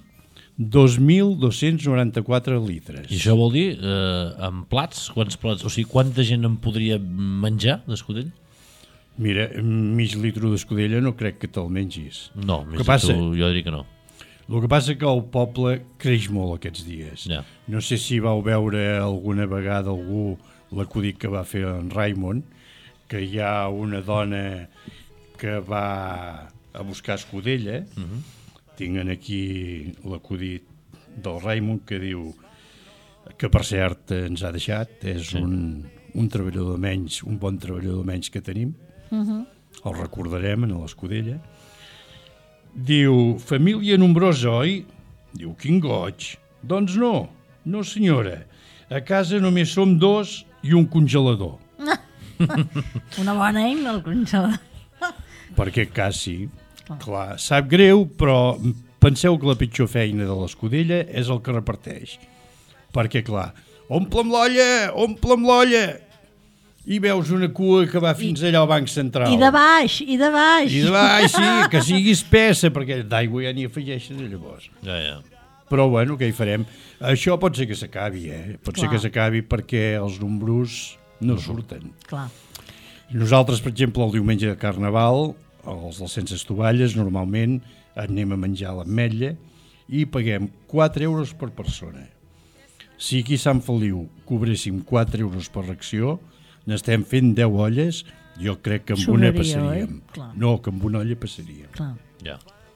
2.294 litres. I això vol dir, en plats, quants plats, o sigui, quanta gent en podria menjar d'escudella? Mira, mig litre d'escudella no crec que te'l mengis. No, mig litre jo diria que no. El que passa que el poble creix molt aquests dies. Ja. No sé si vau veure alguna vegada algú l'acudit que va fer en Raimon, que hi ha una dona que va a buscar escudella. Tinc aquí l'acudit del Raimon que diu que per cert ens ha deixat, és un treballador menys, un bon treballador menys que tenim. El recordarem en l'Escudella. Diu, família nombrosa, oi? Diu, quin goig. Doncs no senyora. A casa només som 2 i un congelador. Una bona eina, el congelador. Per aquest cas sí. Clar, sap greu, però penseu que la pitjor feina de l'Escudella és el que reparteix. Perquè, clar, omple amb l'olla! I veus una cua que va fins allà al Banc Central. I de baix. I de baix, sí, que sigui espessa, perquè d'aigua ja n'hi afegeixes llavors. Ja. Però, bueno, què hi farem? Això pot ser que s'acabi, Pot ser que s'acabi perquè els números no surten. Clar. Nosaltres, per exemple, el diumenge de Carnaval, els dels sense estovalles, normalment anem a menjar l'ametlla i paguem 4 euros per persona. Si aquí a Sant Feliu cobréssim 4 euros per ració, n'estem fent 10 olles, jo crec que amb una passaríem. No, que amb una olla passaríem. Clar. Ja.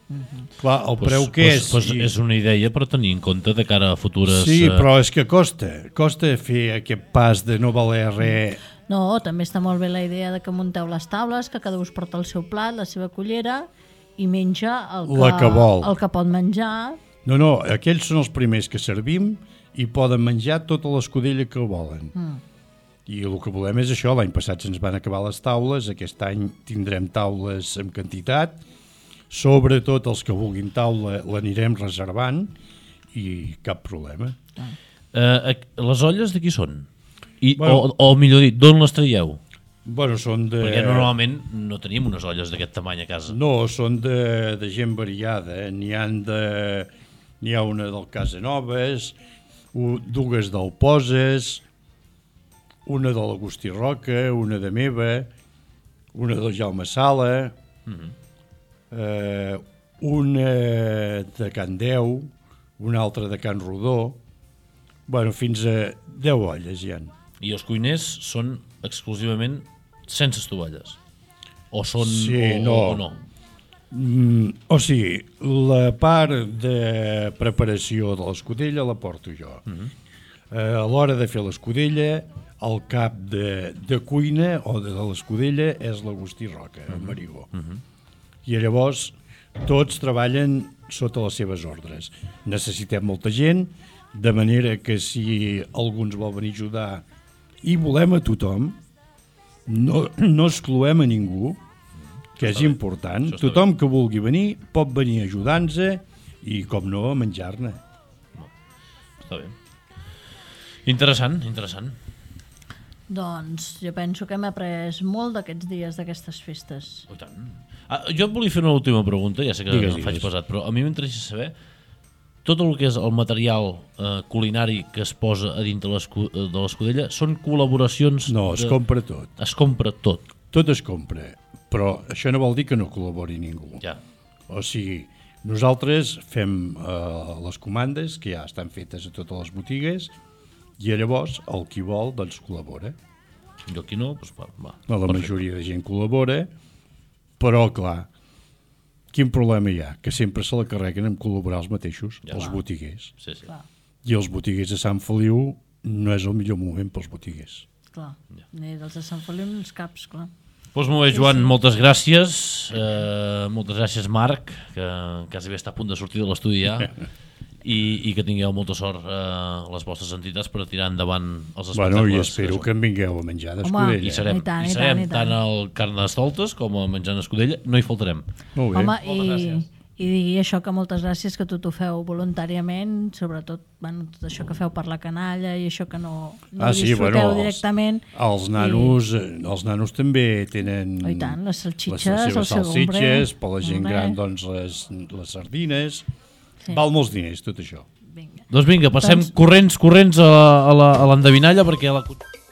Clar, el preu que és... És una idea per tenir en compte de cara a futures... Sí, però és que costa fer aquest pas de no valer res. No, també està molt bé la idea de que munteu les taules, que cada us porta el seu plat, la seva cullera, i menja La que vol. el que pot menjar. No, aquells són els primers que servim i poden menjar tota l'escudella que volen. I el que volem és això. L'any passat se'ns van acabar les taules, aquest any tindrem taules en quantitat, sobretot els que vulguin taula l'anirem reservant i cap problema. Les olles de qui són? O millor dit, d'on les traieu? Bueno, són de... Perquè normalment no tenim unes olles d'aquest tamany a casa. No, són de gent variada. N'hi ha una del Casanovas, dues del Poses, una de l'Agustí Roca, una de meva, una del Jaume Sala, una de Can Deu, una altra de Can Rodó. Bueno, fins a 10 olles hi ha. I els cuiners són exclusivament sense estovalles? O són... Sí, o no? O sigui, la part de preparació de l'escudella la porto jo. A l'hora de fer l'escudella, el cap de cuina o de l'escudella és l'Agustí Roca, el Marigó. I llavors tots treballen sota les seves ordres. Necessitem molta gent, de manera que si algú ens vol venir a ajudar, i volem a tothom, no excloem a ningú, que és important. Tothom que vulgui venir pot venir a ajudar-nos i, com no, a menjar-ne. Està bé. Interessant. Doncs jo penso que hem après molt d'aquests dies, d'aquestes festes. Oh, tant. Jo et volia fer una última pregunta, ja sé que Digues. em faig pesat, però a mi m'interessa saber tot el que és el material culinari que es posa a dintre de l'escudella són col·laboracions... No, es compra tot. Es compra tot. Tot es compra, però això no vol dir que no col·labori ningú. Ja. O sigui, nosaltres fem les comandes, que ja estan fetes a totes les botigues, i llavors el qui vol doncs col·labora. Jo qui no, doncs va. La majoria de gent col·labora, però clar, quin problema hi ha? Que sempre se la carreguen amb col·laborar els mateixos, els botiguers. Sí. I els botiguers de Sant Feliu no és el millor moment pels botiguers. Clar, ni dels de Sant Feliu ni els caps, clar. Doncs molt bé, Joan, moltes gràcies. Moltes gràcies, Marc, que quasi bé està a punt de sortir de l'estudi ja. I que tingueu molta sort a les vostres entitats per tirar endavant els espectacles. Bueno, i espero que en vingueu a menjar d'escudella. I serem tant al Carnestoltes com a menjant escudella, no hi faltarem. Molt bé. Home, i digui això, que moltes gràcies, que tot ho feu voluntàriament, sobretot tot això que feu per la canalla i això que no disfruteu directament. Els nanos també tenen i tant, les salsitxes, les seves salsitxes, per la gent gran doncs les sardines. Val molts diners, tot això. Doncs vinga, passem corrents a l'endevinalla, perquè la...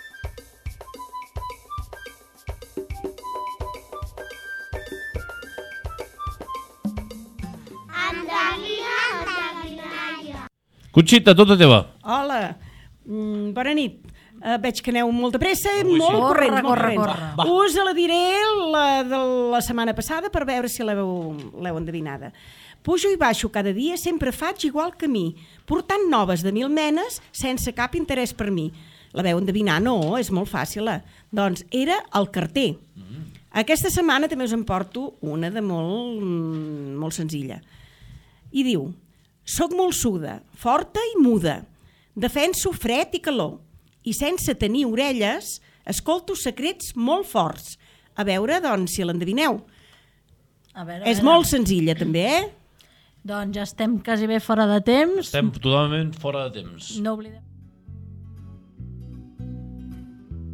Conxita, tota teva. Hola, bona nit. Veig que aneu molt de pressa i molt corrents. Us la diré la de la setmana passada per veure si l'heu endevinada. Pujo i baixo cada dia, sempre faig igual que mi, portant noves de 1000 menes sense cap interès per mi. La veu endevinar? No, és molt fàcil. Doncs era el carter. Aquesta setmana també us en porto una de molt senzilla. I diu: soc molt suda, forta i muda, defenso fred i calor, i sense tenir orelles escolto secrets molt forts. A veure, doncs, si l'endevineu. És molt senzilla, també, Doncs ja estem quasi bé fora de temps. Estem totalment fora de temps. No oblidem.